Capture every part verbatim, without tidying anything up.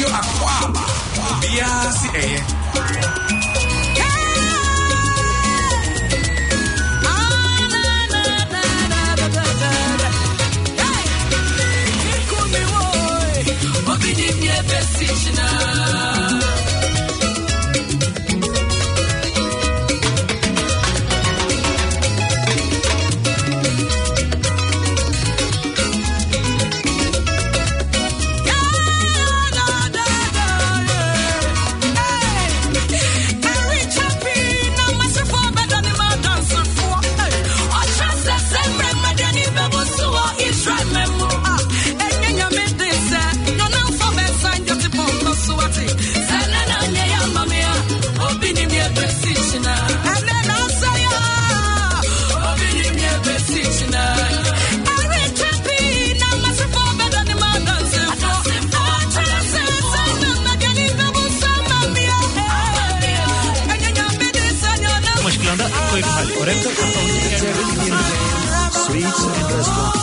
Radio Aquaba. Bia si eye. Sweets and restaurants.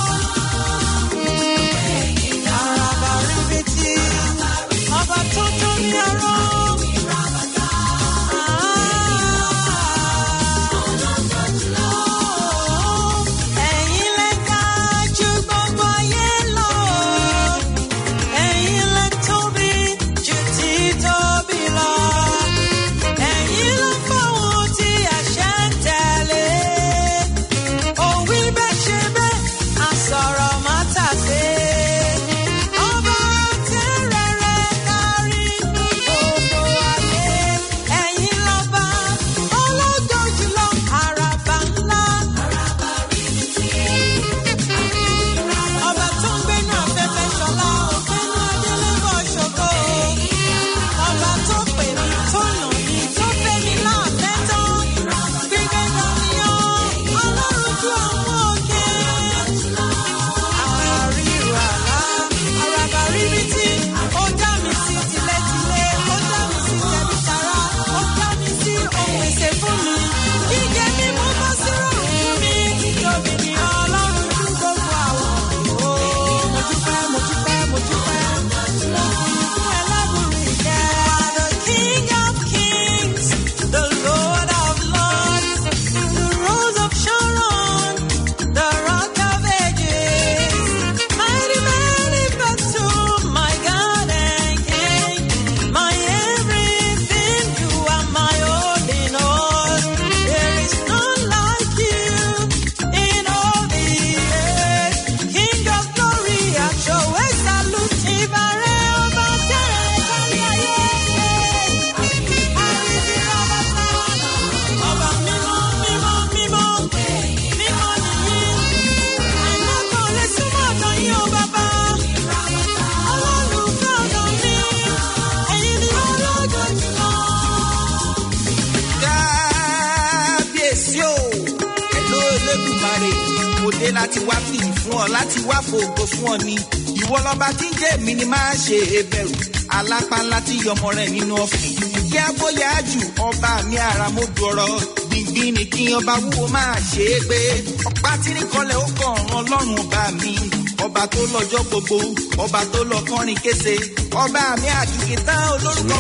láti wá fi fún ọ láti wá fògo fún ọ ni ìwọ lọba tí ń jẹ́ mi ni máa ṣe ebẹ̀rù alápá ńlá tí yọmọ rẹ̀ nínú ọ̀fìn kí á bóyá jù ọba mi ara mo dọ̀rọ̀ gbìngbìn ni kí ọba wúwo máa ṣe é gbé ọ̀pá tí ní kọlẹ̀ ó kàn ọ̀ràn ọlọ́run ọba mi ọba tó lọ́jọ́ gbogbo ọba tó lọ kọrin kése ọba mi àkìkì tán olórúkọ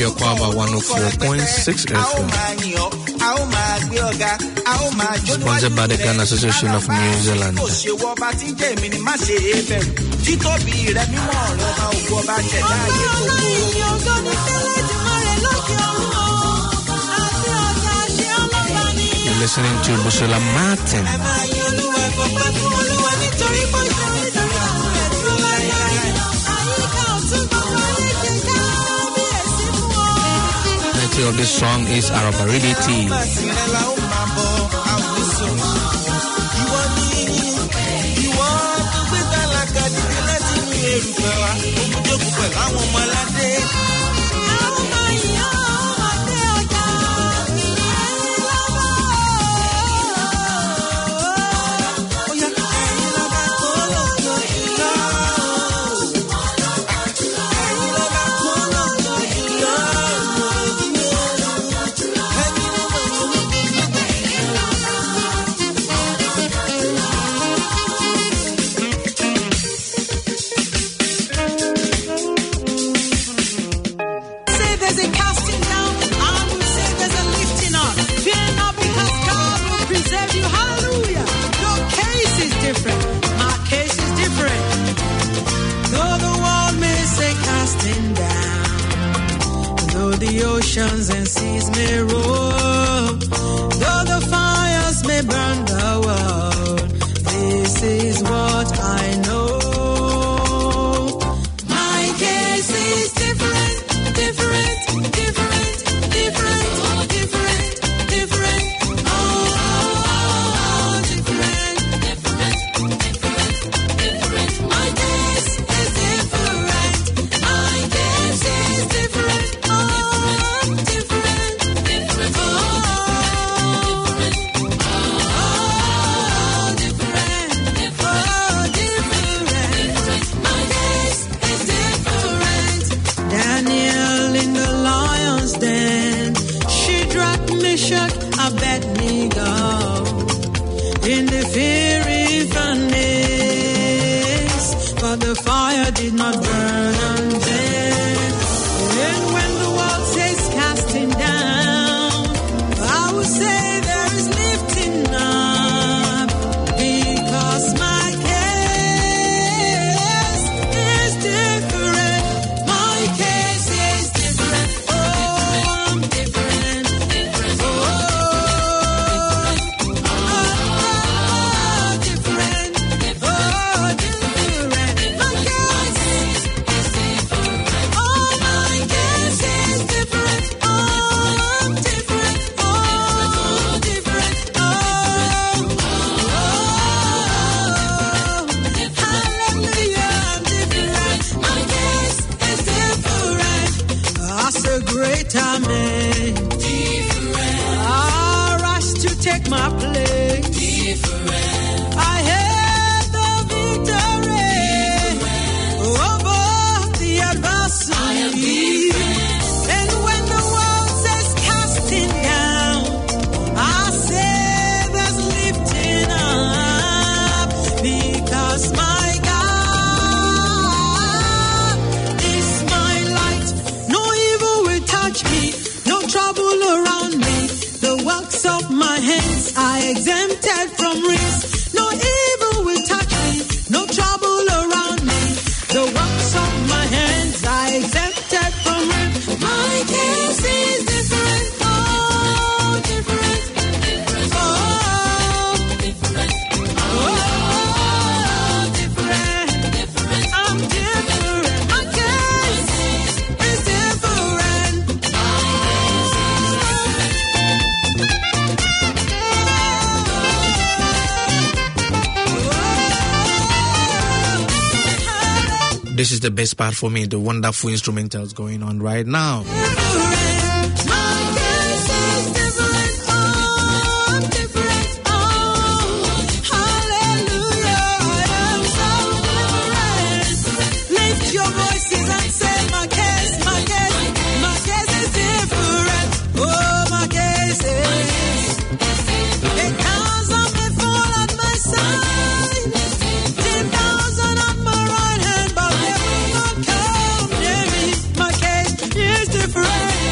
a ó máa yìn ọ́ a ó máa gbé ọ̀gá a ó máa jó níwájú Sponsored by the Ghana Association of New Zealand. òṣèwọ́ ọba tí ń jẹ́ èmi ni má ṣe é bẹ̀rù títóbi rẹ̀ mímọ́ ọ̀rọ̀ ọba ògbó ọba ṣẹ̀dá ayé gbogbo. You're listening to Busola Martin. The title of this song is Arabaridity. oceans and seas may roll, though the fires may burn the world, this is what I know. My case is different, different, different, different, different, different, oh, different, different, different, different. My case is different. My case is different. Oh, different, different, oh, different, oh, different, different, oh, different. My case is different. Daniel in the lion's den, Shadrach, Meshach, Abednego in the fiery furnace, but the fire did not burn on them. And when the world says casting down, I will say there is lifting up, because my case is different. My case is different. Oh, I'm different. Oh, oh, different. Oh, different. My case is different. Oh, my case is different. Oh, I'm different. Oh, different. Oh, oh, hallelujah, I'm different. My case is different. As a great man, I rise to take my place. I have the victory over the adversary. And when the world says casting down, I say there's lifting up, because my God is my light. No evil will touch me, no trouble around me. The works of my hands are exempted from risk. No evil will touch me, no trouble around me. The works of my hands are exempted from risk. My case is different, oh, different, oh, different, oh, different, I'm different. My case is different. This is the best part for me, the wonderful instrumentals going on right now. My case is different.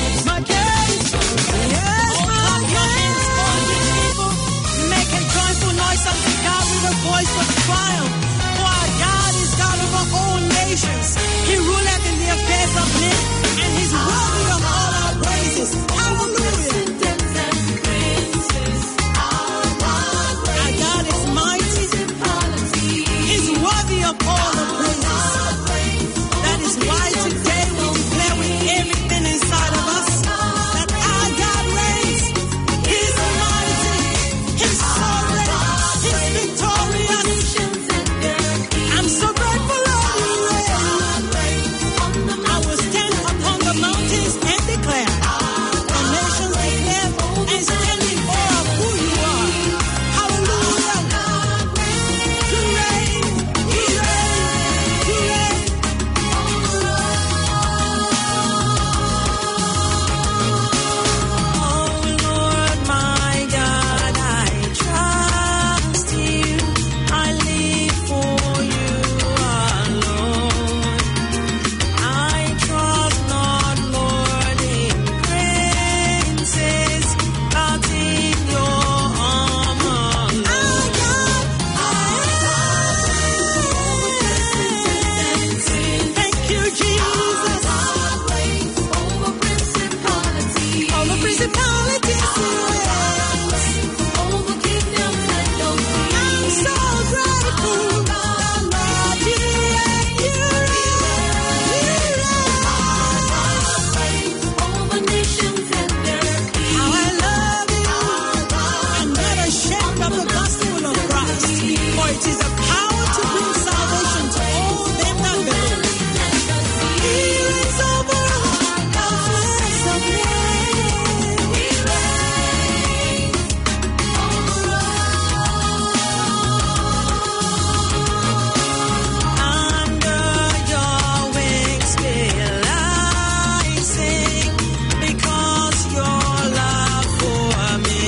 It is a power to bring salvation to all them that believe. He reigns over the face of the earth. He reigns over all. Under your wings will I sing, because your love for me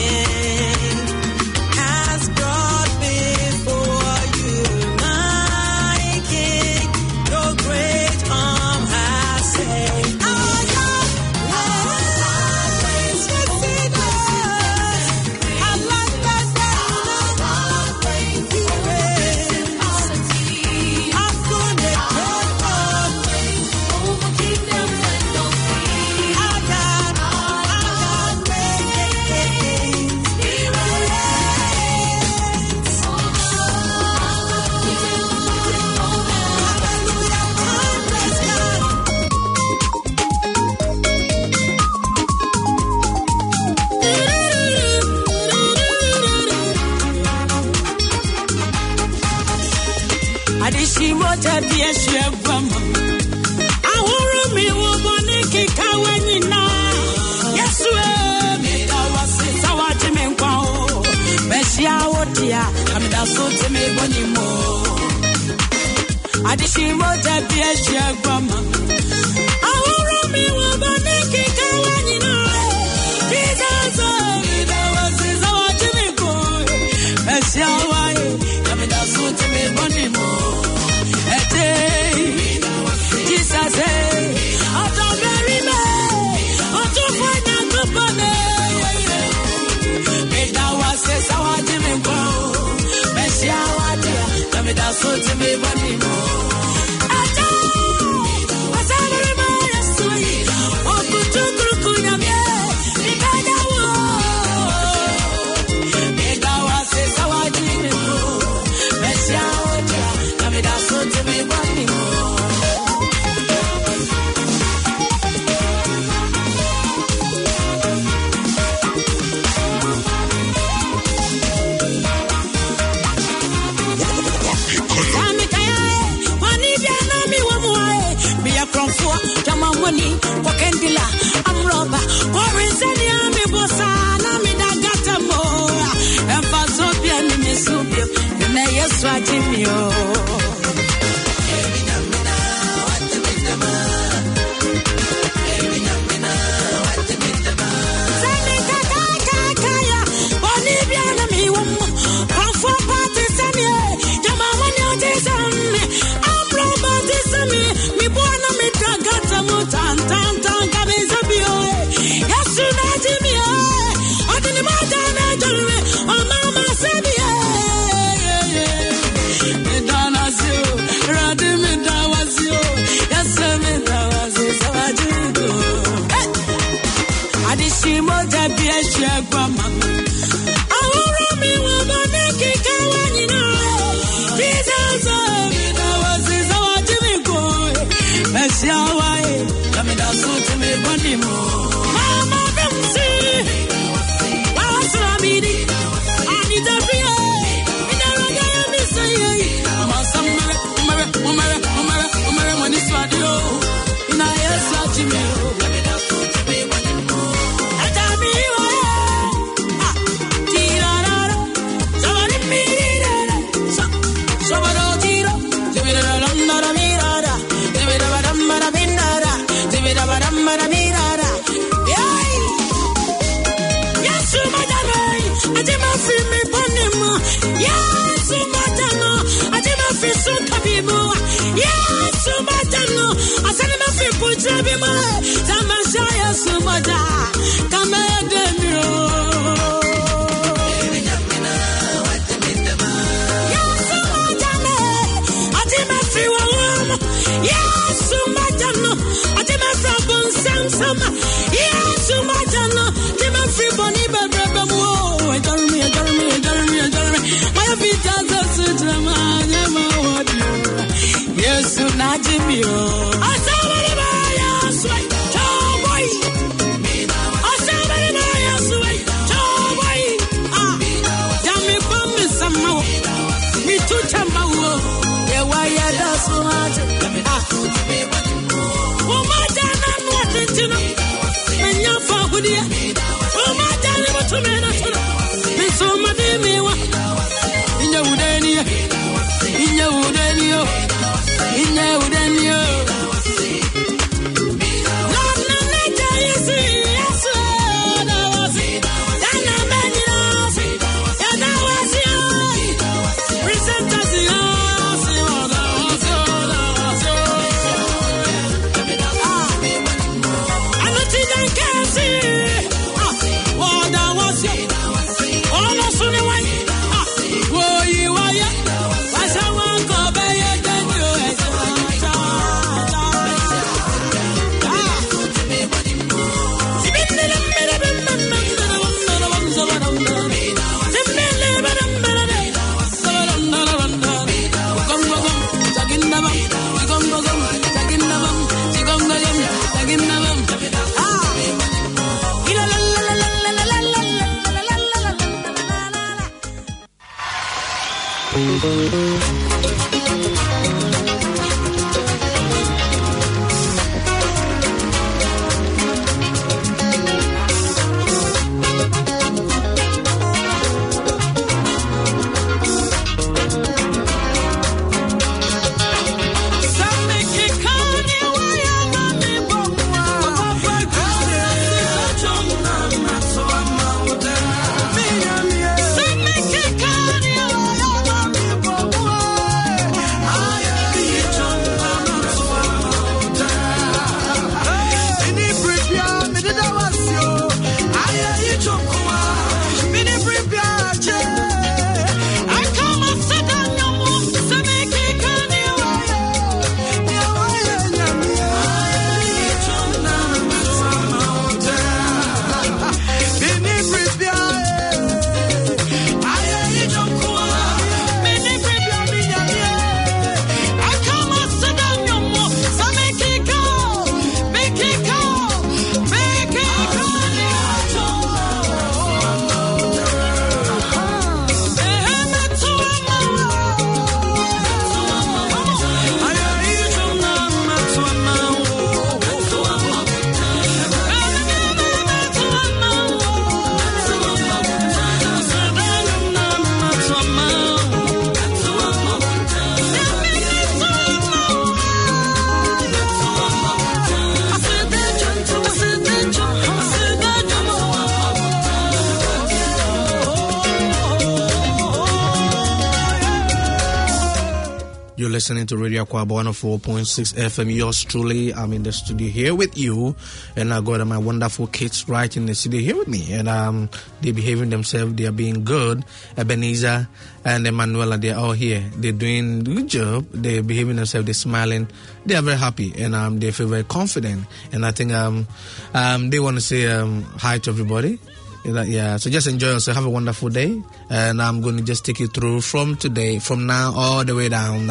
has brought before you my King. Your great arm has saved. Our God, our ways with sinners. I like that God, He reigns. I couldn't get on. Our God, our God reigns. He reigns. Hallelujah, praise God. Adishimoja bieshe bama ahuru mi wo boni kikawe nyina Yesu e mi dawasi sawaji mi nkwa o besia wodia amida so te me boni mo Adishimoja bieshe bama ahuru mi wo boni kikawe nyina Jesus e mi dawasi sawaji mi nkwa besia wae amida so te me boni mo Jesus, I don't bury me. I don't find a company. Me da was a sour Jimmy Bow. Messia, what you me that's what to me, bunny mo. I don't. I said, everybody is sweet. Oh, good to Kukuya, me better one. Me da was a sour Jimmy Bow. Messia, what you me that's what to me, bunny mo. Wakendila amroba orizania mi bosana mi dagata mo empazobia ni mesubio na Yesu ajimio Emina mina watemidama Emina mina watemidama Sani kaka kaya bonibia na mi wum afọ party sani jama wani otizami amroba tisami mi bona mi dagata mo tan tan tan kabizabio Yesu na jimio odini mata na jolwe o mama sabia medana zio radi medawazio Yesu medawazio sawajigo adishimo jabia shegwama aworo mi wabane kikawani na Jesus medawazio sawajigo Messia wae kame da so to me boni mo mama bemsi wasramidi ani da bia ina raga mi say mama samara mama mama mama mama mani swadio ina Yesu ajimi kame da so to me boni mo atami wa ah tirara sabari mirara sabaro tiro tibira landara mirara tibira baramara minara tibira baramara mirara yai Yesu madano ajima fi mi bonimo Yesu madano ajima fi sunkabimu Yesu madano asana ma fi pujabimu tamasha Yesu mada kama demiro Yesu madano ajima fi wawam Yesu madano ajima fi bonsam Yesu madano ajima fi boni bebebe mo Jeremy Jeremy Jeremy Jeremy my vida zasutra manya mawadi Yesu najimio asabari ba Yesu boy asabari ba Yesu boy ah jami pammi samma mi tu chamba wo. Yeah, why ya da so hard? Oh my dana no attention. Menya fa hudia. Oh my dana mo to me na tuna. Me so ma de me wa. Inya udani. Inya udani yo. Inya udani yo. You're listening to Radio Aquaba one oh four point six F M. Yours truly, I'm in the studio here with you, and I got my wonderful kids right in the studio here with me, and um, they're behaving themselves. They are being good. Ebenezer and Emanuela, they're all here. They're doing a good job. They're behaving themselves. They're smiling. They are very happy, and um, they feel very confident. And I think um, um, they want to say um, hi to everybody. Yeah, so just enjoy yourself. Have a wonderful day, and I'm going to just take you through from today, from now all the way down.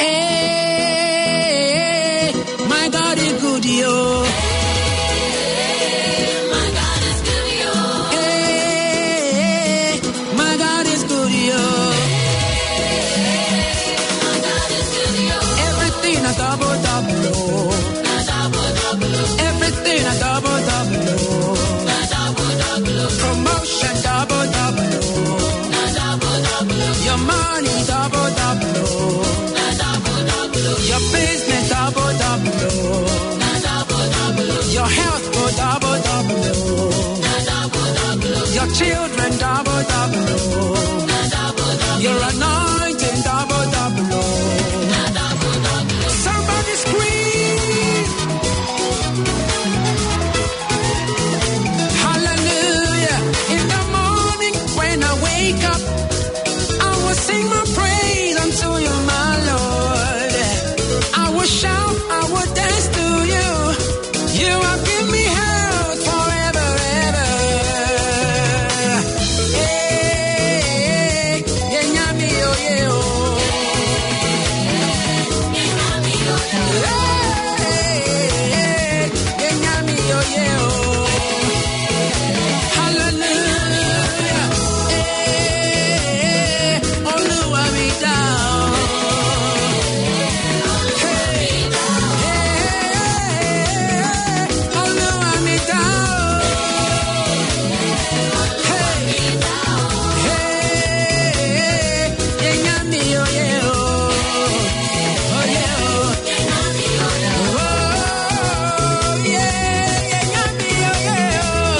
Hey, my God is good, yo. My God is good, yo. Hey, my God is good, yo. My God is good, yo. Everything a double double, oh. Everything a double double, oh. Promotion double double, oh. Your money double double, oh. Your business double double, oh. Your health go double double, oh. Your children double double, oh. Your anointing double double, oh. Somebody scream hallelujah. In the morning when I wake up, I will sing my praise unto you, my Lord. I will shout, I will dance to you. You have given me health forever, ever. Hey, yeah, nyami, oh, yeah, oh. Hey, yeah, nyami, oh, yeah, oh. Hallelujah. Hey, Olúwa mi dá o. Hey, hey, Olúwa mi dá o. Hey, hey, yeah, nyami, oh, yeah, oh. Oh, yeah, oh. Oh, yeah, yeah, nyami, oh, yeah, oh.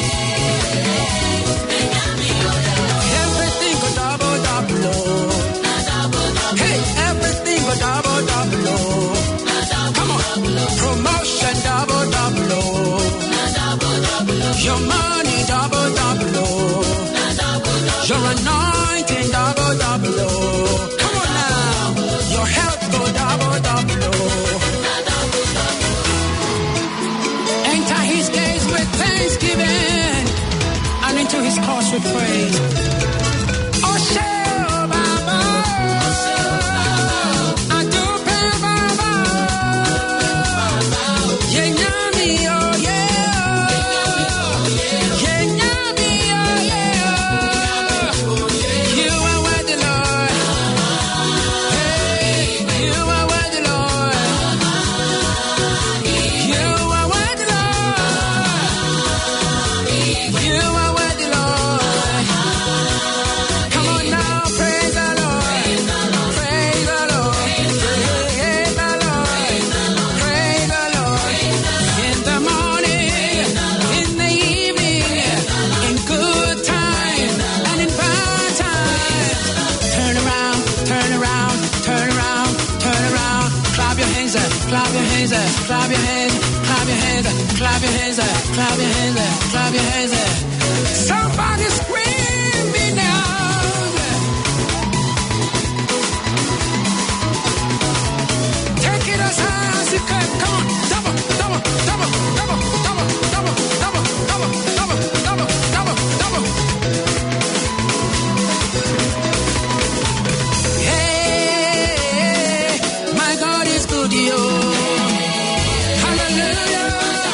Everything go double double, oh. Hey, everything go double double, oh. Come on, promotion double double, oh. Your money double double, oh. Your anointing double double, oh. Come on now, your health go double double, oh. Enter his gates with thanksgiving and into his courts with praise. Oshe, oh, Baba. Adupe, Baba. Yeah, nyami, oh, yeah. Yeah, nyami, oh, yeah. You are worthy, Lord. Hey, you are worthy, Lord. You are worthy, Lord. You are worthy, Lord. Come on now, praise the Lord. Praise the Lord. Praise the Lord. Praise the Lord. In the morning, in the evening, in good time and in bad times. Turn around, turn around, turn around, turn around. Clap your hands up, clap your hands up, clap your hands, clap your hands up, clap your hands up, clap your hands up, clap your hands up. Somebody scream me now. Take it as high as you can. Come on, double, double, double, double, double, double, double, double, double, double, double, double. Hey, my God is good, yo. Hallelujah.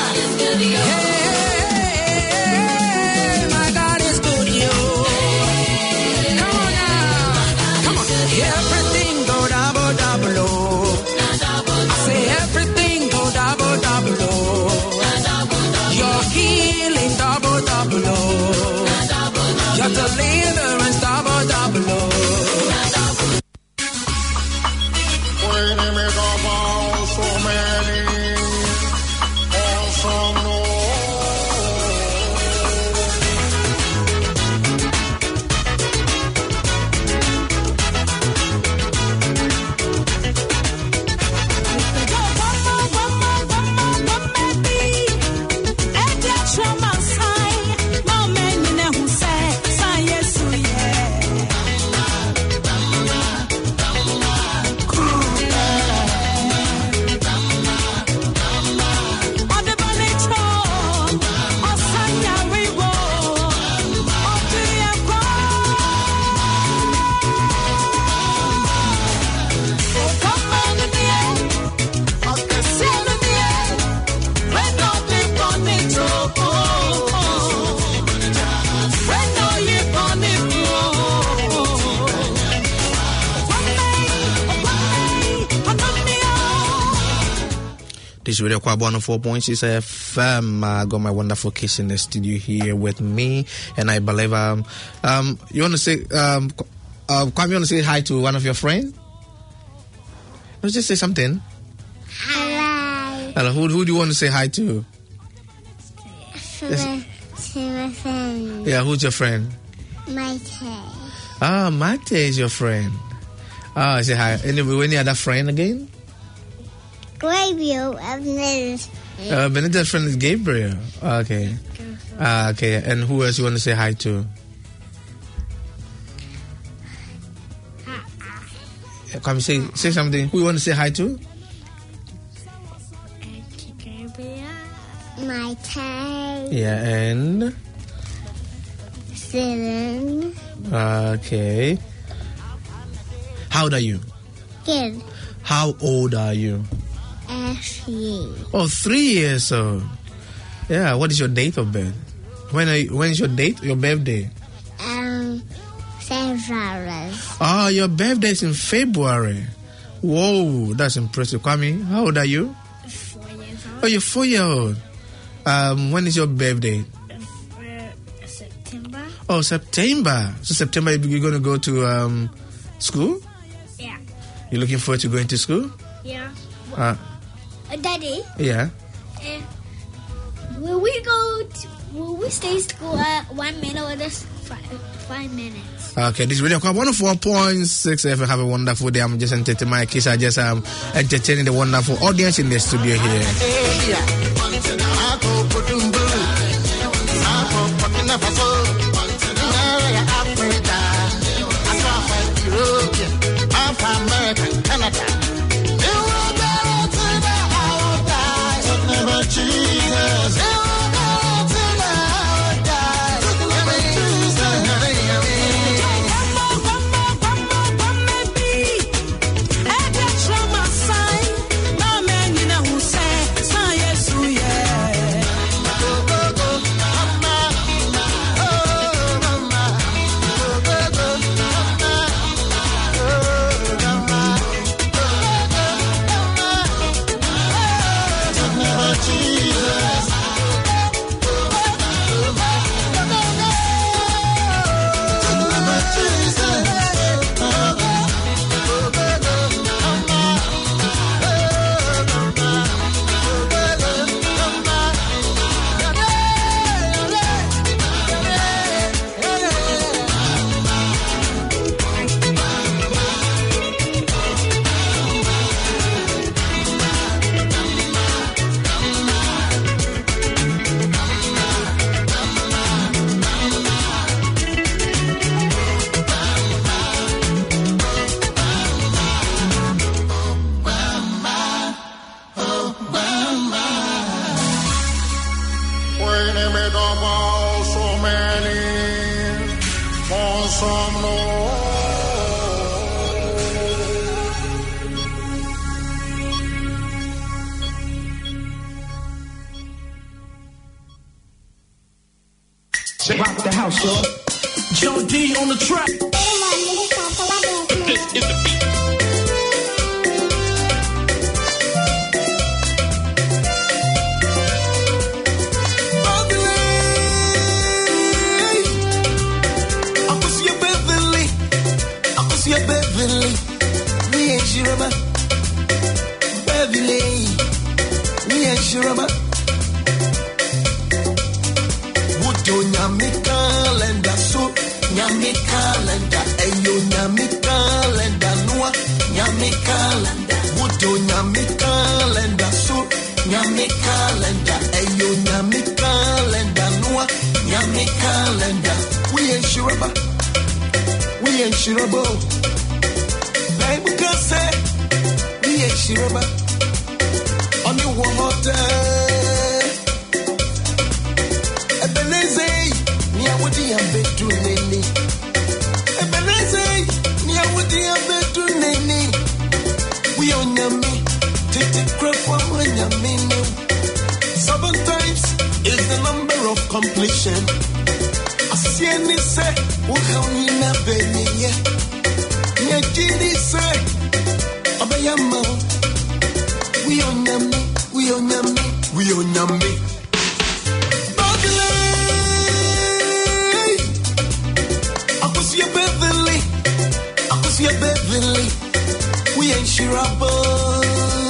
Hey, my God is good, yo. Come on now, come on. Everything go double double, oh. I say everything go double double, oh. Your healing double double, oh. Your deliverance double double, oh. This is Radio Kwa one oh four point six F M. I got my wonderful kids in the studio here with me, and I believe um um you want to say um uh, Kwame, you want to say hi to one of your friends? Let's just say something. Hello. Hello. Who who do you want to say hi to? Yes. To my friend. Yeah, who's your friend? Mate. Ah, Mate is your friend. Ah, say hi. Any any other friend again? Gabriel and Benedict's Uh, Benedict's friend is Gabriel. Okay. Ah, okay. And who else you want to say hi to? Come say say something. Who you want to say hi to? Mate. Yeah, and Seven. okay. How old are you? Good. How old are you? Ashley. Oh, three years old. Yeah. What is your date of birth? When are you, when is your date? Your birthday? Um, February. Oh, your birthday is in February. Whoa, that's impressive. Kwame, how old are you? Four years old. Oh, you're four years old. Um, when is your birthday? Uh, September. Oh, September. So September, you're going to go to um, school? Yeah. You're looking forward to going to school? Yeah. Uh, Uh, Daddy, yeah. uh, will we go? To, will we stay in school uh, one minute or just five, five minutes? Okay, this video called one oh four point six F M. Have a wonderful day. I'm just entertaining my kids. I just um entertaining the wonderful audience in the studio here. Rock the house, y'all. Joe D on the track. This is the beat. Beverly, me and Shiraba. Beverly, me and Shiraba. Would you nyami calendar so nyami calendar? Ayo nyami calendar noa nyami calendar. Would you nyami calendar so nyami calendar? Ayo nyami calendar noa nyami calendar. We and Shiraba, we and Shiraba. We can say we ain't Shiraba on the water. Ebeneze, niya wudi ambe tu neni. Ebeneze, niya wudi ambe tu neni. We on yami, titi crap from yami. Seven times is the number of completion. Asieni say, uhauni na benye. Nyakiri say, Abayama, We on yummy, we on yummy, we on yummy. Akusia Beverly, Akusia Beverly, we ain't shirabo.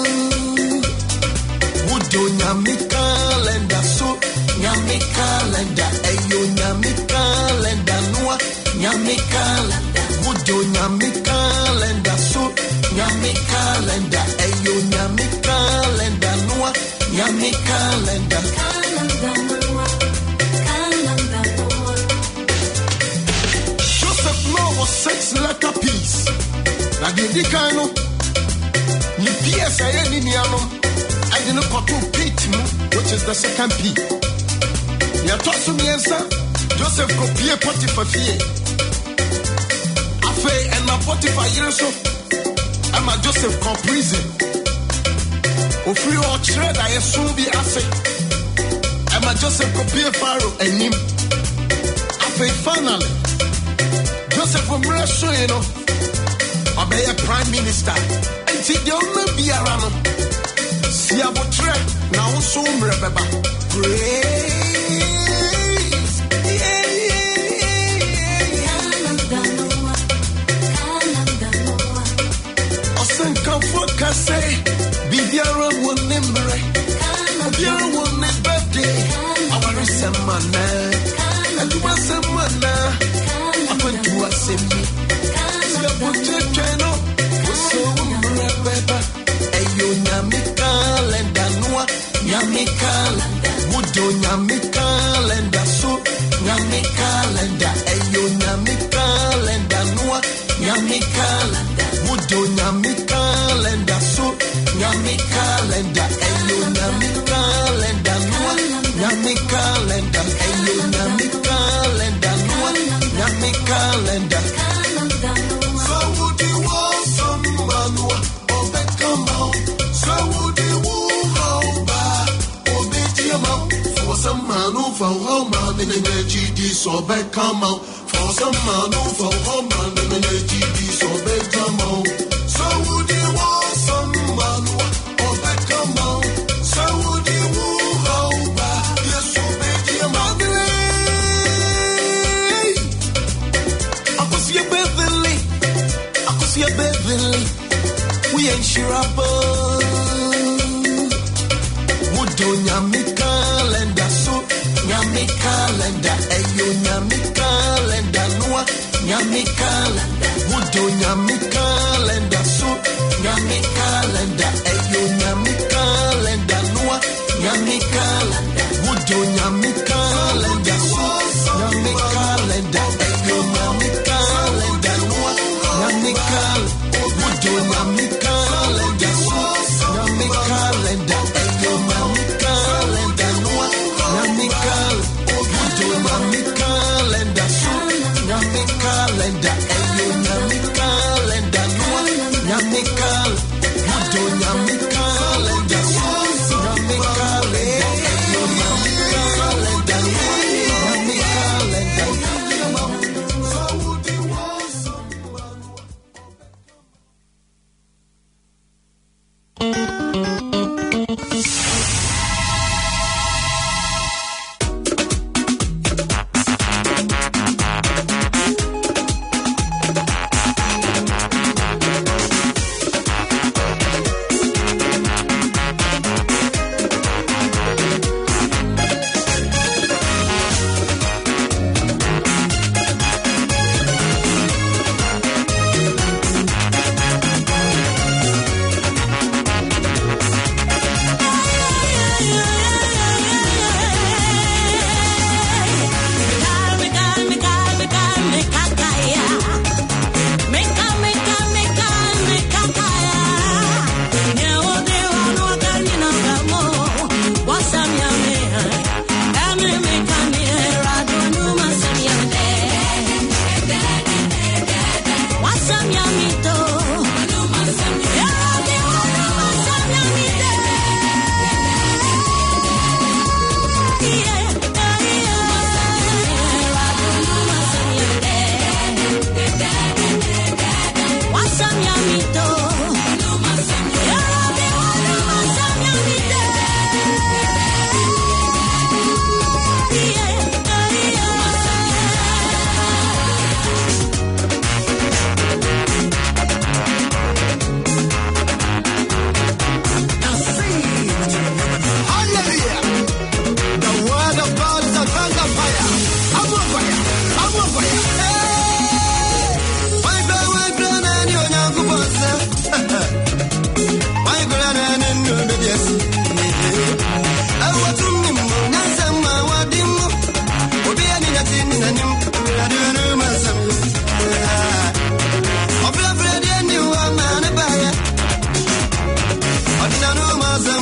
Would nyami calendar so nyami calendar ayo nyami calendar noa nyami calendar would nyami calendar so nyami calendar ayo nyami calendar noa nyami calendar calendar noa calendar noa. Joseph Law was six letter piece na the dikano ni P S I ni niano I didn't got to Pete, which is the second P. You talk to me, sir. Joseph copy Potiphar fee. Afe and a Potiphar years of. I'm a Joseph called prison. If you are shred, I assume be Afe. I'm a Joseph copy Pharaoh and him. Afe finally. Joseph from Russia, you know. Obey a prime minister. And see, the only be around. See a botre now so mrebeba praise yeah yeah osen kan foka say bibiara won nemre bibiara won ne birthday awari semana aduba semana apantu asemi see a botre cheno so mrebeba ayo nyami calendar noa nyami calendar wodo nyami calendar so nyami calendar ayo nyami calendar noa nyami calendar wodo nyami calendar so nyami calendar ayo nyami calendar noa nyami calendar ayo nyami calendar noa nyami calendar. So would you want someone who come out? So would you hold back? Or be your mouth for some man who for home man in the G D so back come out. For some man who for home man in the G D so back come out. So would you want someone who or back come out? So would you hold back? Yes, so be your mouth. I could see a Beverly. I could see a Beverly. We ain't shirabo. Wodo nyami calendar so nyami calendar ayo nyami calendar noa nyami calendar wodo nyami calendar so nyami calendar ayo nyami calendar noa nyami calendar wodo nyami calendar so nyami calendar ayo nyami calendar noa nyami calendar wodo nyami calendar so nyami calendar ayo nyami calendar noa nyami calendar wodo nyami calendar so nyami calendar ayo nyami calendar noa nyami calendar wodo nyami calendar so nyami calendar ayo nyami calendar noa nyami calendar. So would you want someone?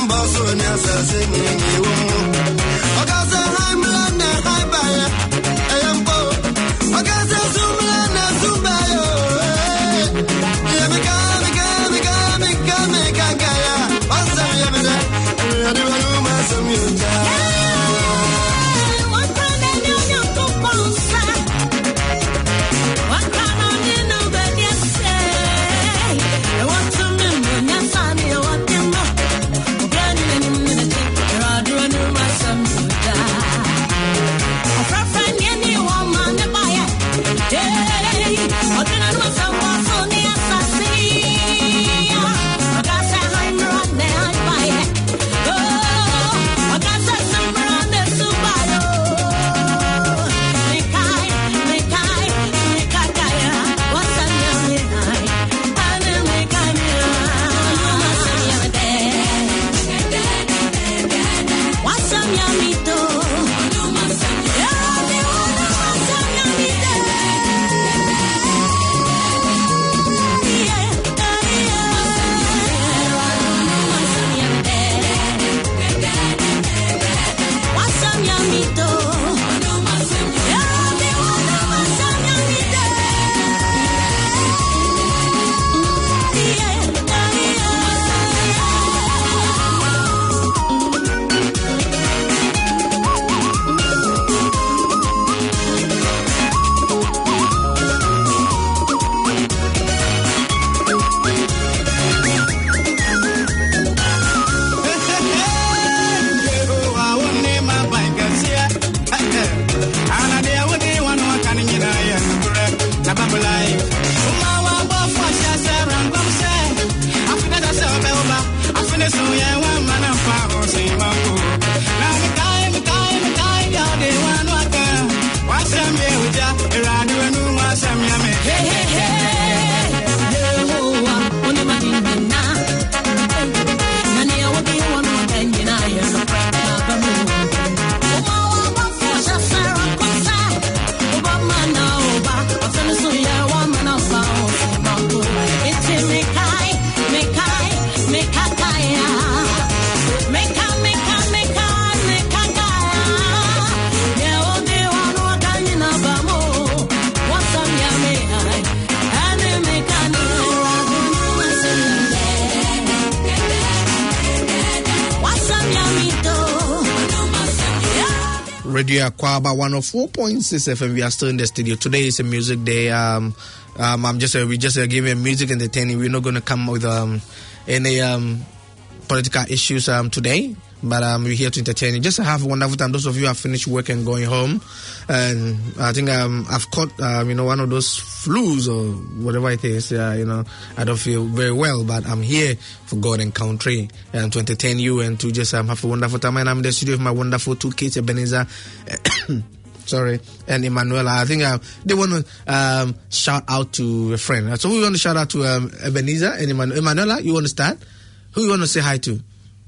Radio Akwaba one oh four point six F M. We are still in the studio. Today is a music day. Um, um, I'm just uh, we just uh, giving music entertaining. We're not going to come with um, any um, political issues um, today, but um, we're here to entertain you. Just have a wonderful time. Those of you who have finished work and going home, and I think um, I've caught um, you know one of those flus or whatever it is. Uh, you know, I don't feel very well, but I'm here for God and country and to entertain you and to just um, have a wonderful time. And I'm in the studio with my wonderful two kids, Ebenezer. Sorry, and Emanuela. I think uh, they want to um, shout out to a friend. So who you want to shout out to? Um, Ebenezer and Emanu- Emanuela. You want to start? Who you want to say hi to?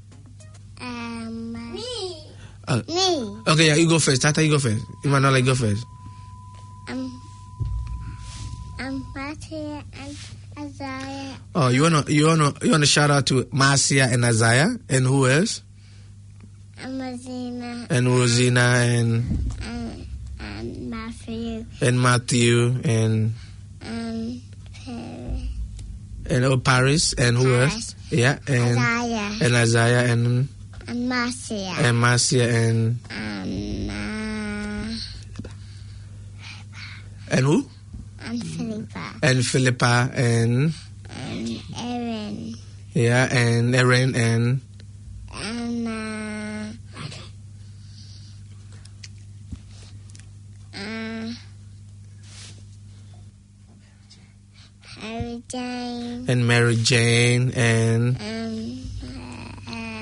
Um, me. Uh, me. Okay, yeah, you go first. Tata, you go first. Emanuela, you go first. Um, um, Marcia and Isaiah. Oh, you wanna you wanna you wanna shout out to Marcia and Isaiah and who else? And Rosina. And Rosina and And, and Matthew. and Matthew and And Perry. and oh, Paris and who Paris. else? Yeah, and Isaiah. and Isaiah and And Marcia. and Marcia and And, uh, and who? and Philippa. And Philippa and And Erin. yeah and Erin and And, uh, uh, Harry Jane. and Mary Jane and Um, uh,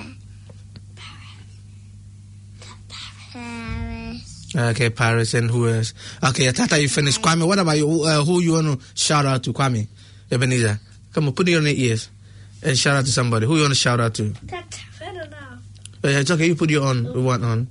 Paris. okay Paris and who else? Okay, Tata, you finished. Kwame, what about you? Uh, who you want to shout out to? Kwame, Ebenezer, come on, put it on your ears and shout out to somebody. Who you want to shout out to? That, I don't know. Uh, it's okay. You put your on one on.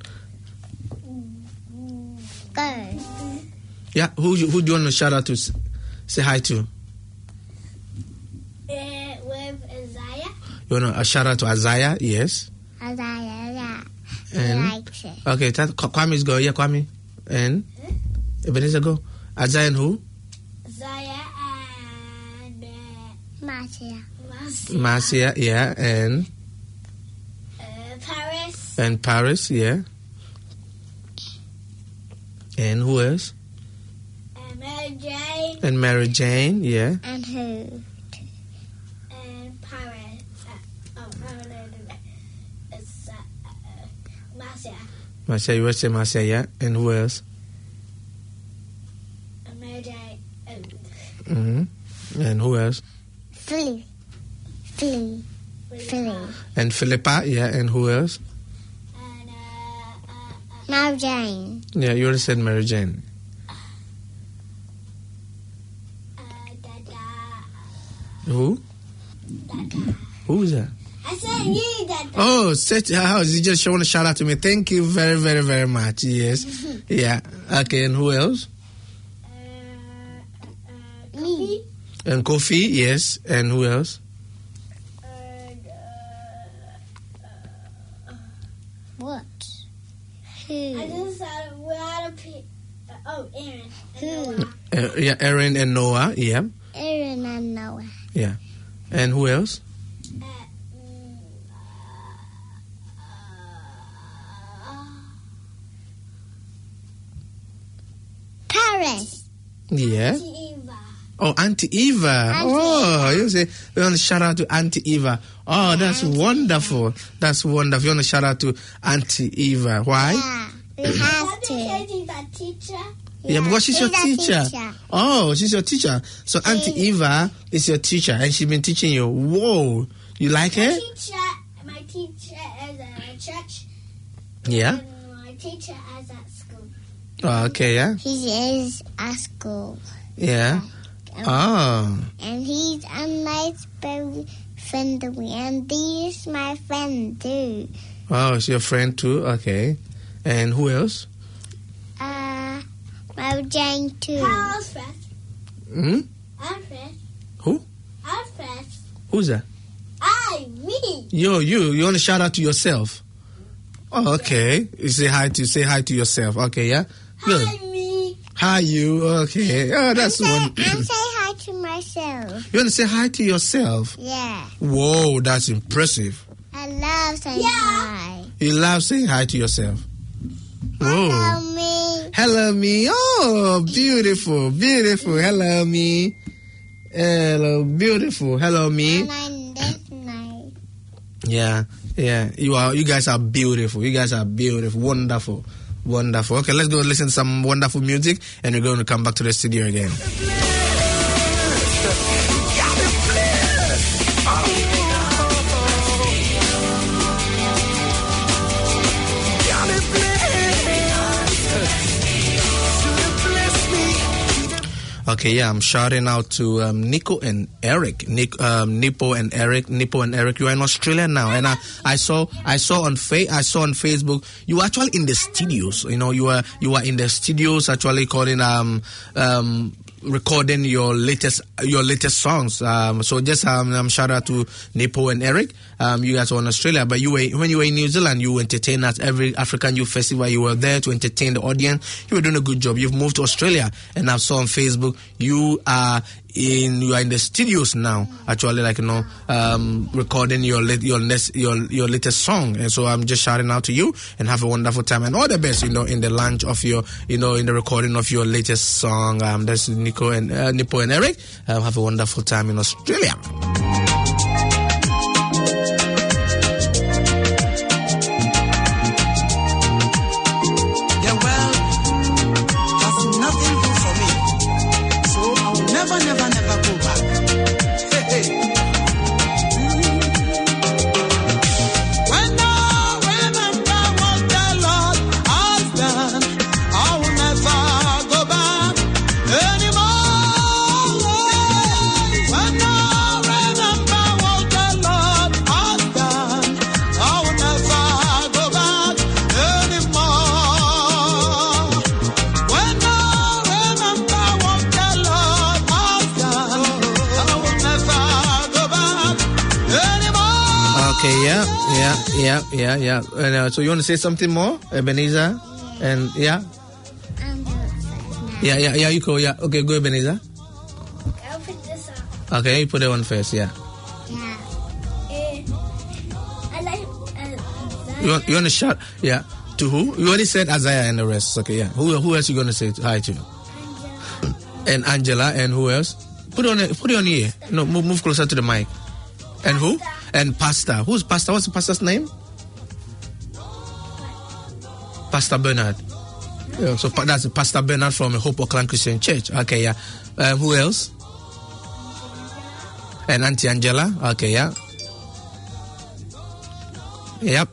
Go. Yeah, who you- who do you want to shout out to? s- Say hi to. Uh, with Isaiah. You want to uh, shout out to Isaiah? Yes. Isaiah. And Likes it. okay, that, Kwame's go. Yeah, Kwame. And Ebenezer go. Isaiah and who? Isaiah and uh, Marcia. Marcia, yeah, and Uh, Paris. and Paris, yeah. And who else? And Mary Jane. And Mary Jane, yeah. And who? And Paris. Uh, oh, no, no, no, no. It's uh, uh, Marcia. Marcia, you would say Marcia, yeah. And who else? And Mary Jane. Oh. Mm-hmm. And who else? Philly. Philly. Philly. And Philippa, yeah. And who else? And uh, uh, uh, Mary Jane. Yeah, you already said Mary Jane. Uh, Dada. Who? Dada. Who is that? I said you, Dada. Oh, such a house. You just want to shout out to me. Thank you very, very, very much. Yes. Yeah. Okay, and who else? Uh, uh, Me. And Kofi, yes. And who else? And, uh, uh, what? Who? I just said we had a pe- uh, oh, Aaron. Who? Uh, yeah, Aaron and Noah, yeah. Aaron and Noah. Yeah. And who else? Uh, mm, uh, Paris. Yeah. Auntie Eva. Oh, Auntie Eva. Auntie oh, you say we want to shout out to Auntie Eva. Oh, that's Auntie wonderful. Eva. That's wonderful. You want to shout out to Auntie Eva. Why? Yeah, we have to. She's a teacher. Yeah, yeah, because she's, she's your teacher. teacher. Oh, she's your teacher. So she, Auntie Eva is your teacher, and she's been teaching you. Whoa, you like my her? Teacher, my teacher is at church. Yeah. And my teacher is at school. Oh, okay, yeah. He is at school. Yeah. Oh. And he's a nice, very friendly, and he's my friend too. Oh, she's your friend too. Okay. And who else? Uh, Mary Jane too. Alfred. Hmm. Alfred. Who? Alfred. Who's that? I, me. Yo, you. You want to shout out to yourself? Oh, okay. You say hi to say hi to yourself. Okay, yeah. Good. Hi, me. Hi, you. Okay. Oh, that's I say, one. I say hi to myself. You want to say hi to yourself? Yeah. Whoa, that's impressive. I love saying yeah. hi. You love saying hi to yourself. Whoa. Hello, me. Hello, me. Oh, beautiful, beautiful. Hello, me. Hello, beautiful. Hello, me. And I'm this nice. Yeah, yeah. You are. You guys are beautiful. You guys are beautiful. Wonderful, wonderful. Okay, let's go listen to some wonderful music, and we're going to come back to the studio again. Okay, yeah, I'm shouting out to um, Nico and Eric. Nick, um, Nipo and Eric, Nipo and Eric. You are in Australia now, and I, I saw, I saw on fa- I saw on Facebook. You were actually in the studios. You know, you were, you were in the studios actually calling um um. recording your latest your latest songs. Um, so just um, um shout out to Nipo and Eric. Um, you guys were in Australia, but you were when you were in New Zealand, you entertained at every African Youth Festival. You were there to entertain the audience. You were doing a good job. You've moved to Australia, and I saw on Facebook you are in you are in the studios now. Actually, like you know, um, recording your your next your your latest song. And so I'm just shouting out to you and have a wonderful time and all the best. You know, in the launch of your you know in the recording of your latest song. Um, that's Nico and uh, Nipo and Eric. Um, have a wonderful time in Australia. Anymore. When I Okay, yeah, yeah, yeah, yeah, yeah. And, uh, so you want to say something more, Ebenezer? And yeah? Yeah, yeah, yeah, you go, yeah. Okay, go, Ebenezer. I'll put this up. Okay, you put it on first, yeah. Yeah. Uh, I like uh, You want, you want to shout, yeah. To who? You already said Isaiah and the rest. Okay, yeah. Who who else you going to say hi to? Angela. And Angela, and who else? Put it on it, put it on here. No, move, move closer to the mic. And who? And Pastor. Who's Pastor? What's the pastor's name? Pastor Bernard. Yeah, so that's Pastor Bernard from Hope Oakland Christian Church. Okay, yeah. Uh, who else? And Auntie Angela. Okay, yeah. Yep.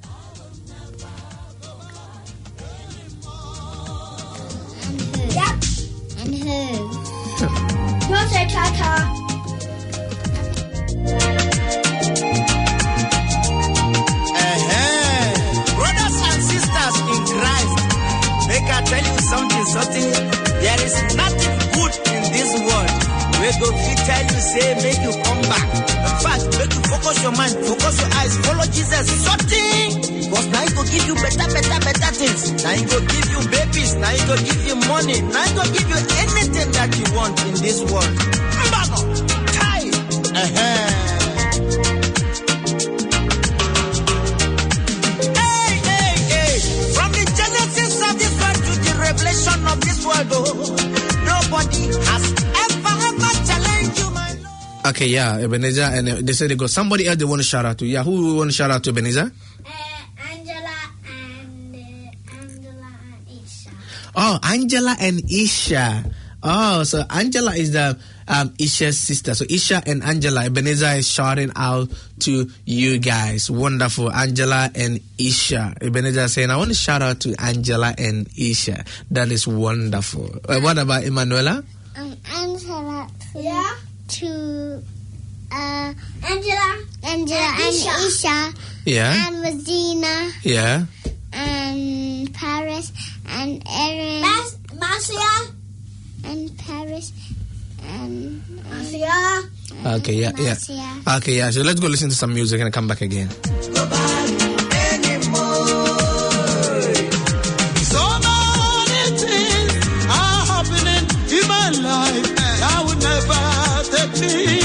Yep. And who? You'll say Tata. I tell you something, something. There is nothing good in this world. We go fit tell you, say, make you come back. In fact, make you focus your mind, focus your eyes, follow Jesus. Something. Because now he go give you better, better, better things. Now he go give you babies. Now he go give you money. Now he go give you anything that you want in this world. Mbano, Kai. Uh-huh. Revelation of this world, oh, nobody has ever, ever challenged you, my Lord. Okay, yeah, Ebenezer, and uh, they said they got somebody else they want to shout out to. Yeah, who want to shout out to, Ebenezer? Uh, Angela and uh, Angela and Isha. Oh, Angela and Isha. Oh, so Angela is the um, Isha's sister. So Isha and Angela, Ebenezer is shouting out to you guys. Wonderful. Angela and Isha. Ebenezer is saying, I want to shout out to Angela and Isha. That is wonderful. Uh, what about Emanuela? Um, Angela to, yeah? to uh, Angela, Angela and Isha. and Isha. Yeah. And Regina. Yeah. And Paris and Erin. Mas- Marcia. And Paris and Marcia. Okay, yeah, yeah. Okay, yeah. So let's go listen to some music and come back again. Go back anymore. So many things are happening in my life. I would never take me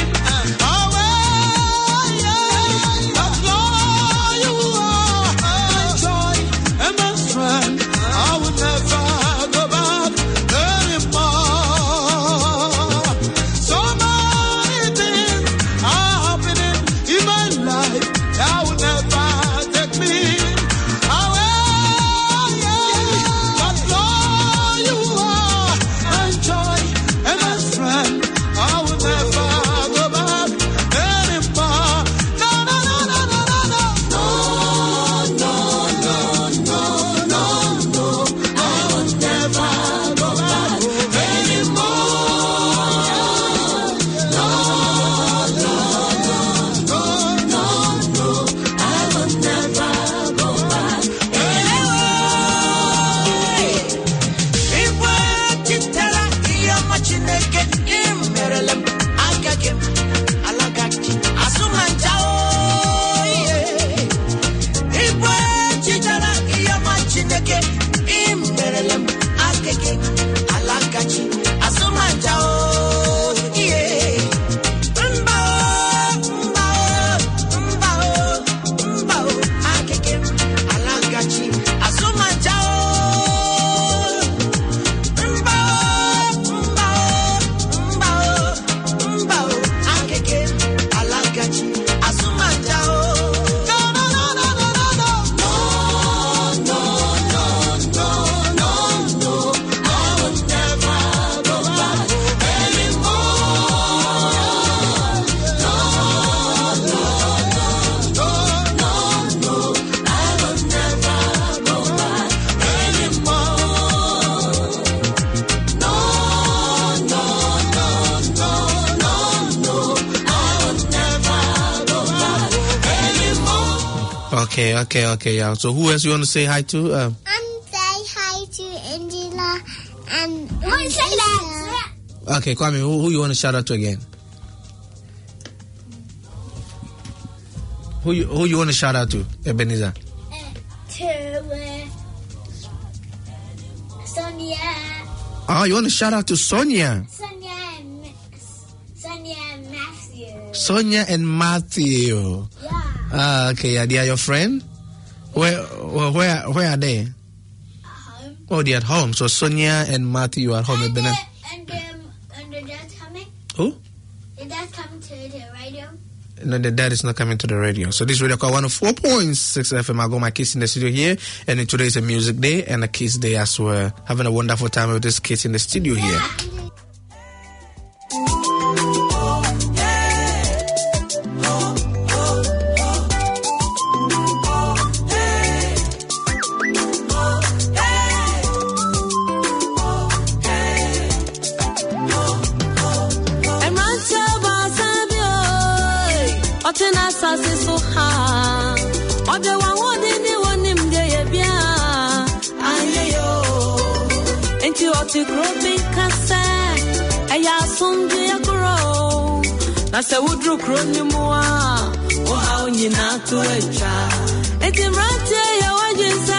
away. But Lord, you are my joy and my strength. I would never go back anymore. So many things are happening in my life. I would never take me away. But Lord, you are my joy and my strength. I would never go back anymore. No, no, no, no, no, no, no, no, no, no, no, no. I would never go back anymore. No, no, no, no, no, no. I would never go back anymore. Iwe chitela iya machineke imerelem agakem alagachi asumanjao. Iwe chitela iya machineke imerelem agakem alagachi asumanjao. Mbao, mbao, mbao, mbao, agakem alagachi asumanjao. Mbao, mbao, mbao, mbao, agege, alagachi, asumajao. No, no, no, no, no, no, no. No, no, no, no, no, no. I would never go back anymore. No, no, no, no, no, no. I would never go back anymore. No, no, no, no, no, no. I would never go back anymore. Okay, okay, okay, yeah. So who else you want to say hi to? Um, And say hi to Angela and Who say that? okay, Kwame, who, who you want to shout out to again? Who you, who you want to shout out to, Ebenezer? Uh, to uh, Sonia. Oh, you want to shout out to Sonia? Sonia and Sonia and Matthew. Sonia and Matthew. Yeah. Ah, okay. Are they your friend? Where, where, where are they? At home. Oh, they're at home. So Sonia and Matthew are at home. And, And, uh, and, um, and the dad's coming. who? The dad's coming to the radio. No, the dad is not coming to the radio. So this radio called one oh four point six F M. I got my kids in the studio here. And today is a music day and a kids day as well. Having a wonderful time with these kids in the studio here. To grow big kasa, aya sonde ya grow. Na se wudru grow ni mua, o ha onyi na to echa. Eti mrante ya wajinsa,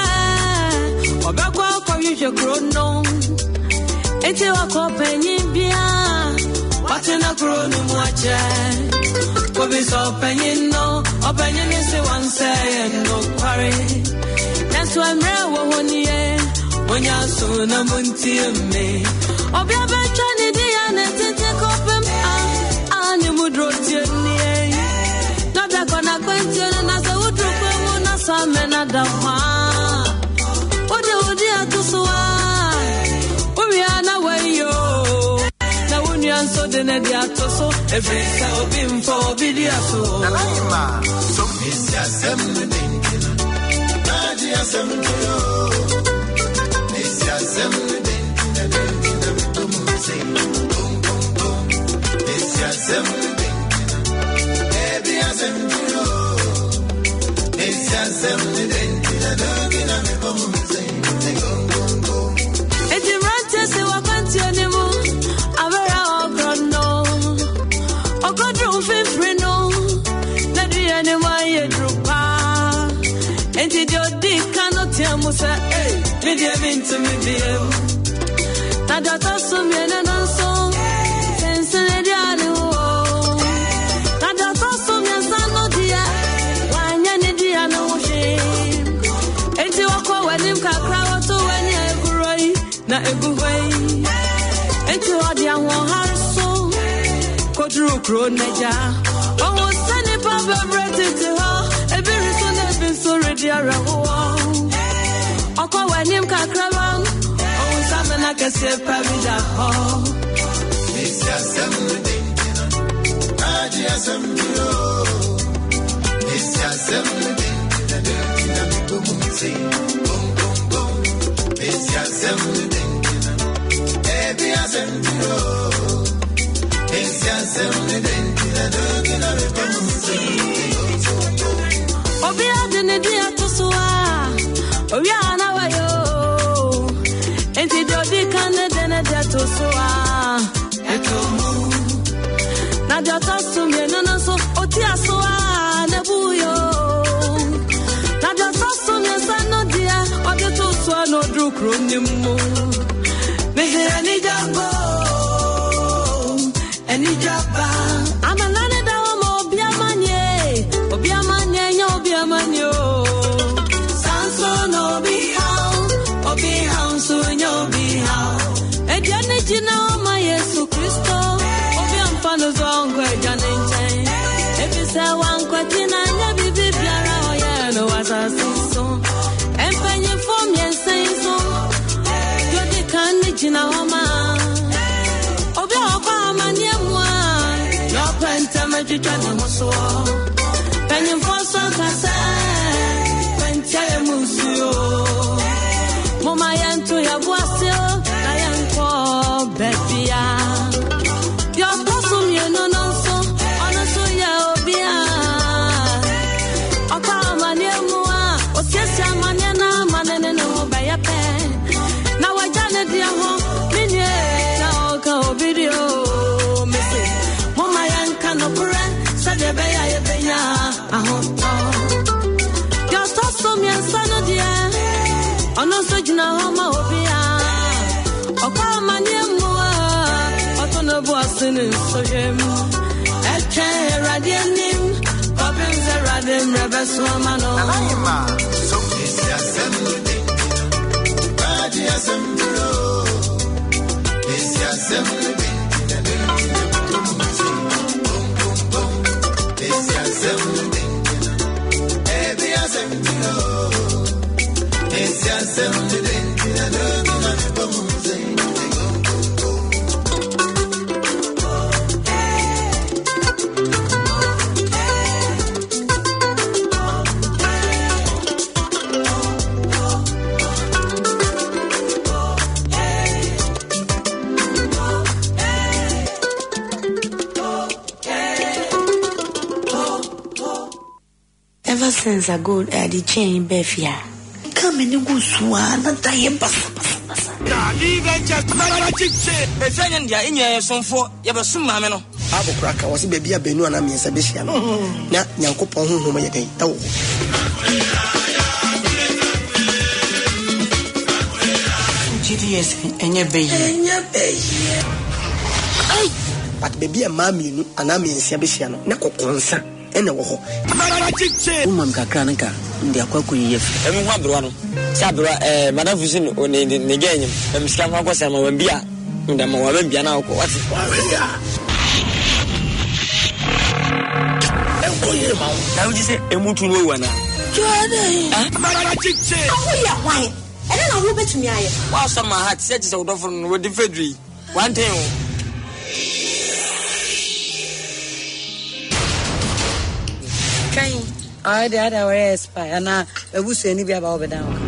obekwa kwa yuje grow no. Eti wako penyi bia, wate na grow ni muache. Kobi so penyi no, o penyi ni se wanse no kware. Nesu emre wo honiye. Onya so na muntieme obia becha ni dia na tete kopem a ani mudro tieni na da kona kwentio na se udro kwemu na same na da ha ode ode atusuwa uri ana wayo na wuni anso de na dia atuso every sa obi mfo obi dia so na lima so is ya sem de na dia sem yo. Assembly, then, then, boom, boom, boom, boom. It's assembly, every assembly, it's assembly, then, boom, boom, boom. It's a rancher, so I can't tell you more. I'm around, God, no. Oh, God, you're free, no. Not the animal, you drew back. And you cannot tell me, hey. Me dear into me dear. Na data so me na na so. Sense le dia no. Na data so me san no dia. Wanya ni dia no she. Enti wako wanim kakra wato wanya eguroi na eguhwei. Enti wadi anwo harso. Kodru kro neja. Owo sani pa bebrete te ho. Ebi riso na bi so ready ara ho. Oko wanim kakraban o samena kese pavida ho Miss assembly Aji assembly Miss assembly na boom boom boom Miss assembly every assembly Miss assembly na Obi adene dia tosua Obi ana wayo enti dodi kana dena dato soa etomu na data sumye nana so oti asoa na buyo na data sumye sano dia odi to so no drukro nimu mehe ani jabo ani jaba amalane da mo obi amanye obi amanye nya obi amanye no be how, be how, so no be how. And Janijina, my Yesu Christo, Obi Ampano Zongo, Janin. If you say one quatina, never be Biara, yeah, no, as I say so. And Penny for me and say so. You're the Canijina, Oma. Obi Obama, near one. Your Pentamaji, Janamoso. Penny for Santa. Musio Mama yantu ya bwasio na yanko bebia Yo posum ye no nonso ono so ya obia Oka mane mua osiesia mane na manene no ba ya pe Na wajane dia ho minye na oka obidio mese Mama yanka no pure sade be ya ye be ya aho in so him. A chair radianim, poppins a radim, rebels womano. So is the assembly. Badi assembly. Is the assembly. Is the assembly. Every assembly. Is the assembly. Ever since I go at the chain Befia, come and you go swan, not die bus. Even just magic say, a friend in the India, some for ever soon, Mamma. Abu Cracker was a baby, a Benu and I mean Sabisian. Now, Yanko Pong, whom I day. Oh, G D S and your baby, and your baby. But baby, a mammy, and I mean Sabisian, Nako Consa. And a woman Cacranca, the Aquacu, and one brother. Sabra, Madame Fusin, on the game, and Scamacos and Mawambia, and the Mawambia now. What's it? Now you say a mutu no one. Magic say, why? I don't know who bet me. While some had set out of with the Fedri. One thing. I did our ass by and I will say any about down.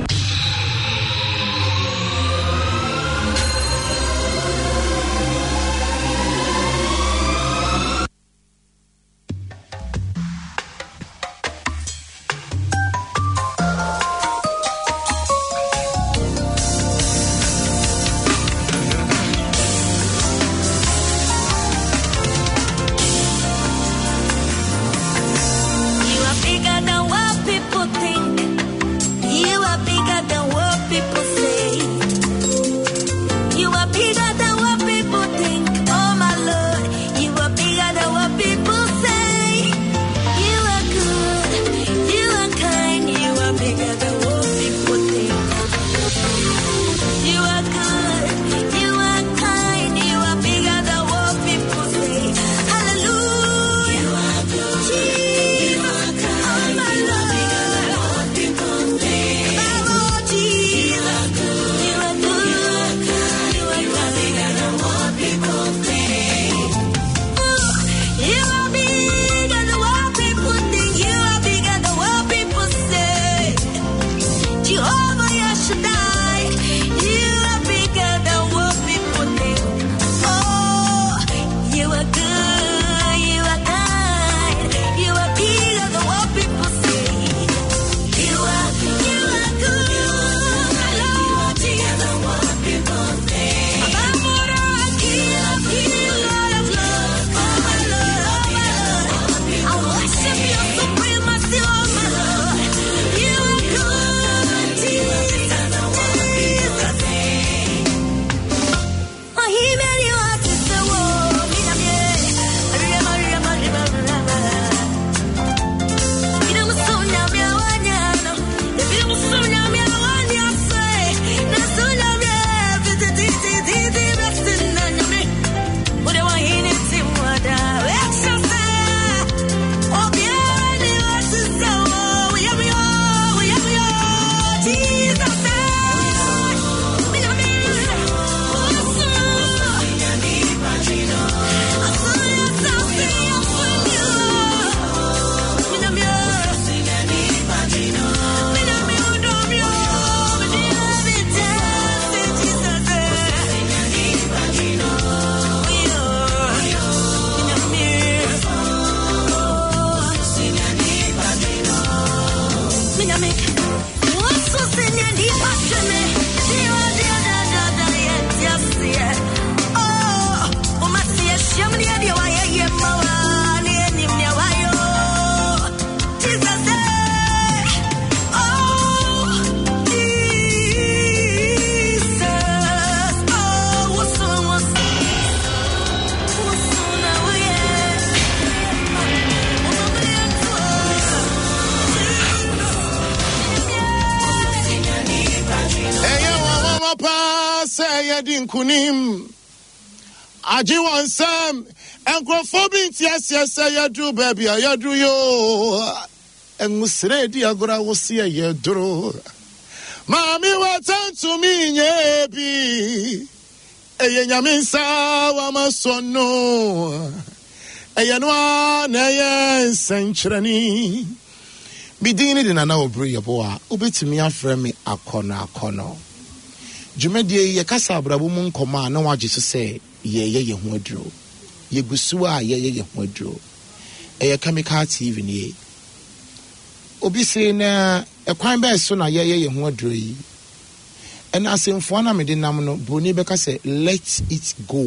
say yadi nkunim aji wan sam enkrofobin ti ase say yadu baby yadu yo enusre di agora wo se yedro mami watan to me nyebi eye nyaminsa wa masono eye no na ye senkrani bidini de nana obru yebo a obetimi afre me akona akono jumedie ye kasa abrabo mu nkoma na wagye so se ye ye ye ho aduro ye gusu a ye ye ye ho aduro eye chemical tv ni obi se na ekwan ba so na ye ye ye ho aduro yi ena asemfo na me de nam no broni be ka se let it go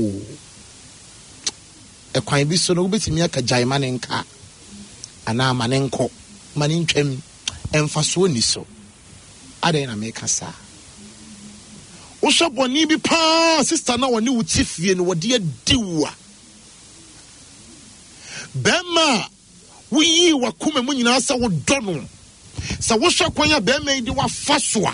ekwan bi so no obetimi aka jaima ne nka ana manenko mani ntwem emfaso ni so ade na me kasa wo shoboni bi pa sister na woni wutifie no wode adiwa bema wuyi wakoma mu nyina sa wo dono sa wo hwekwanya bema ndi wa fasoa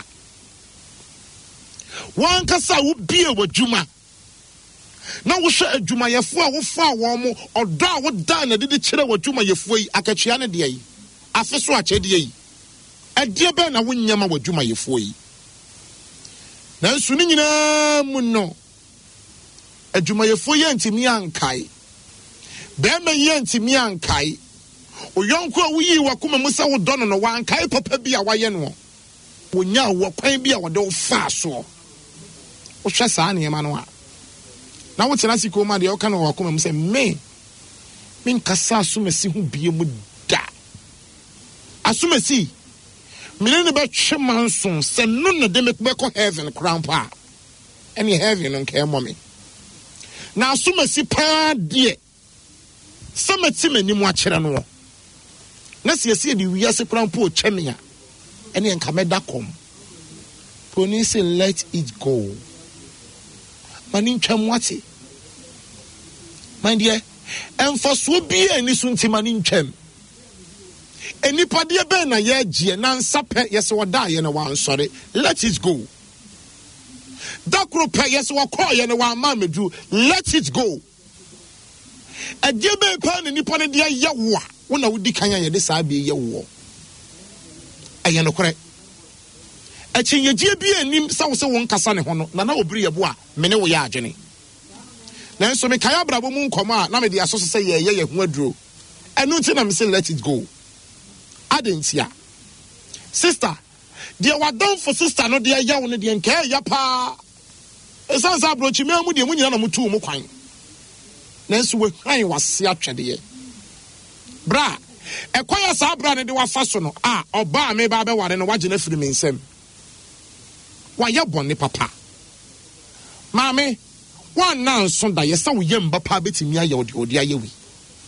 wan kasa wo bie wadwuma na wo hwe adwuma yefo a wo fa wo mo odo a wo da na de de kire wadwuma yefo yi akatwea ne de yi afeso achede yi ade be na wonyama wadwuma yefo yi na nsu ni nyina mu no adwuma yefo yi antimi ankai be ma yi antimi ankai oyonko a wuyi wakoma mu sa wo dono no wankai papa bi a waye no wonya wo kwan bi a wode wo fa so wo hwe saa ne ma no a na wo tena siko ma de o kana wakoma mu se me min kasa asumasi hu bie mu da asumasi mine ne ba twemanson se no ne de me ko heaven crown pa any heaven no ke mo me na asumasi pa de samati mani mu akere no na siese de wiase crown po chemia ene enka meda kom poni say let it go mani ntwam wate my dear emfaso bi ani so nti mani ntwam enipa de be na ye gie na nsape yese woda ye na wan sore let it go dakro pe yese wo call ye na wan ma medu let it go ade be pa na nipa ne de ye wo a wo na wodi kan ye de saa be ye wo aye no kore achinye gie bi anim sa wo se won kasa ne ho no na na obiri ye bo a me ne wo ya adwene na nso me kaya brabo mu nkoma a na me de aso se ye ye ye ho aduro enu nti na me se let it go adentia sister dia wadon for sister no dia yawo no dia nka ya pa esansa abrochi me amu dia mu nyina na mutu mu kwan na nso we hwan wase atwede ye bra ekwaya sa bra ne de wafa so no a oba me ba be ware no wagye na firi me nsem wa ya bone papa maame wan nan so da ye sa wo yem ba pa betimi aye odi odi aye wi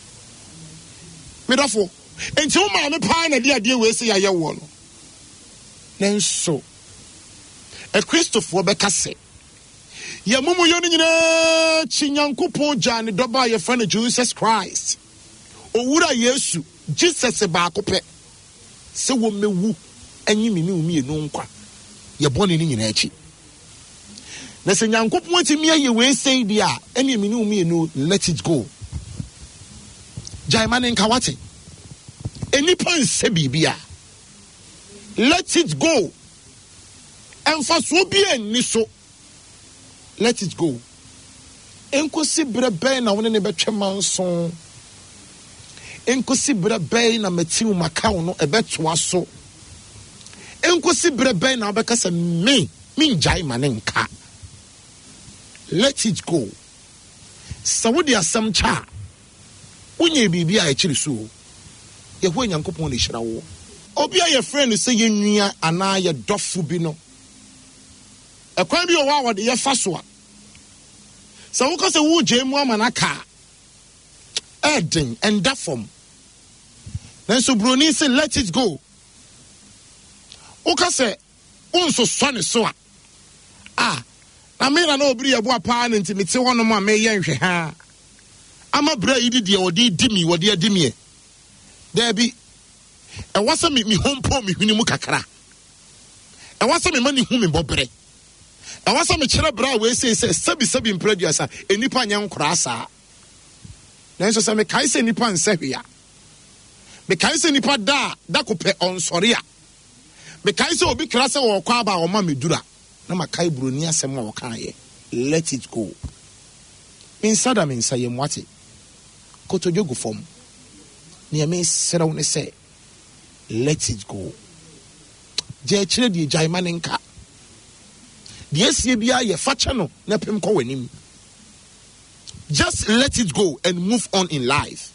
medafo enti wo maame pa na de ade we se ya ye wo no nenso e Christopher be kase ye mumu yo ni nyina chinyankopon jane doba ye friend Jesus Christ owura Yesu Jesus ba akopɛ se wo mewu anyimi ni umi enu nkwa ye bone ni nyina achi na se nyankopon ti mi aye we sei dia anyimi ni umi enu let it go jaimane nkawate enipa nse bibia let it go emfaso bi ani so let it go enkosi brebe na wona ne betwemanson enkosi brebe na matiu makao no ebetoa so enkosi brebe na obekasa me min jaimane nka let it go sawodi asam cha unye bibia e kiri so ye ho nyankopon le hyira wo obi aye friend say ye nua ana ye dofo bi no ekwan bi o wa wode ye fa so a so wo kase wo jemu amanaka eden and that form then so broni say let it go wo kase unso so ne so a ah na me na no obiri ye bo apa na ntimite wono ma me ye nhwe ha ama bra yi di odi di mi wode adi mi e there be e wasa me me hompo me huni mu kakra e wasa me mani hu me bobre I was a mature bra we say sabi sabi producer enipa nya nkora asa na so say me kai say nipa nsehwe a me kai say nipa da da kopɛ onsɔre a me kai say obi kra say wo kwa ba wo ma medura na makai broni asɛm a wo kan ye let it go inside am inside yem wate kotojo go form ne me serew ne say let it go je kire di jai manenka the esie bia ye facha no na pem ko wanim. Just let it go and move on in life.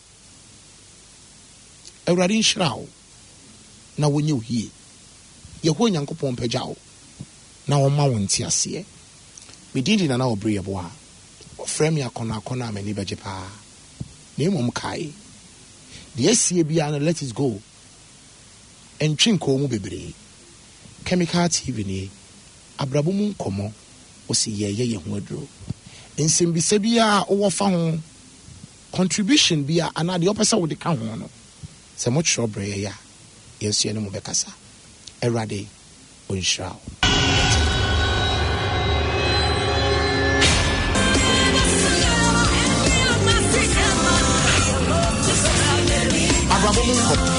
Ewrade nhyirawo na wonye ohie ye ho nyankopon pagyawo na wo ma won ti ase medindi na na obre yebo a ofrem ya kona kona mani beje pa na emom kai the esie bia na let it go and twinko mu bebre chemical T V ni abrabo mu nkomo o si yeye ye ho aduro ensem bi se bia o wo fa ho contribution bia ana de opesa wo de ka ho no se mo chro bre ya yesu ene mo bekasa erade o nshraw abrabo mu nkomo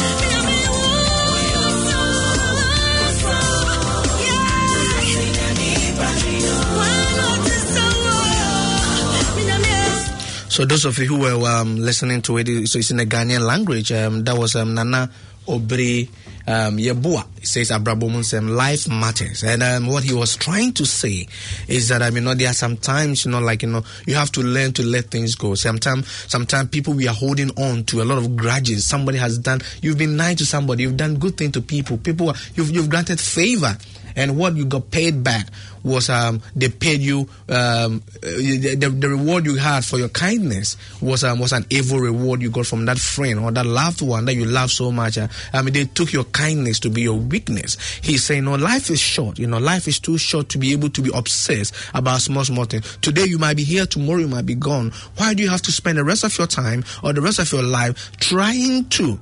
So those of you who were um, listening to it, so it's in the Ghanaian language. Um, that was um, Nana Obri um, Yeboah. It says Abrabomun's um, life matters, and um, what he was trying to say is that I mean, you know, there are sometimes, you know, like you know, you have to learn to let things go. Sometimes, sometimes people we are holding on to a lot of grudges. Somebody has done. You've been nice to somebody. You've done good things to people. People, are, you've you've granted favor. And what you got paid back was um, they paid you um, the, the, the reward you had for your kindness was um, was an evil reward you got from that friend or that loved one that you love so much. Uh, I mean, they took your kindness to be your weakness. He's saying, no, life is short. You know, life is too short to be able to be obsessed about small, small things. Today you might be here, tomorrow you might be gone. Why do you have to spend the rest of your time or the rest of your life trying to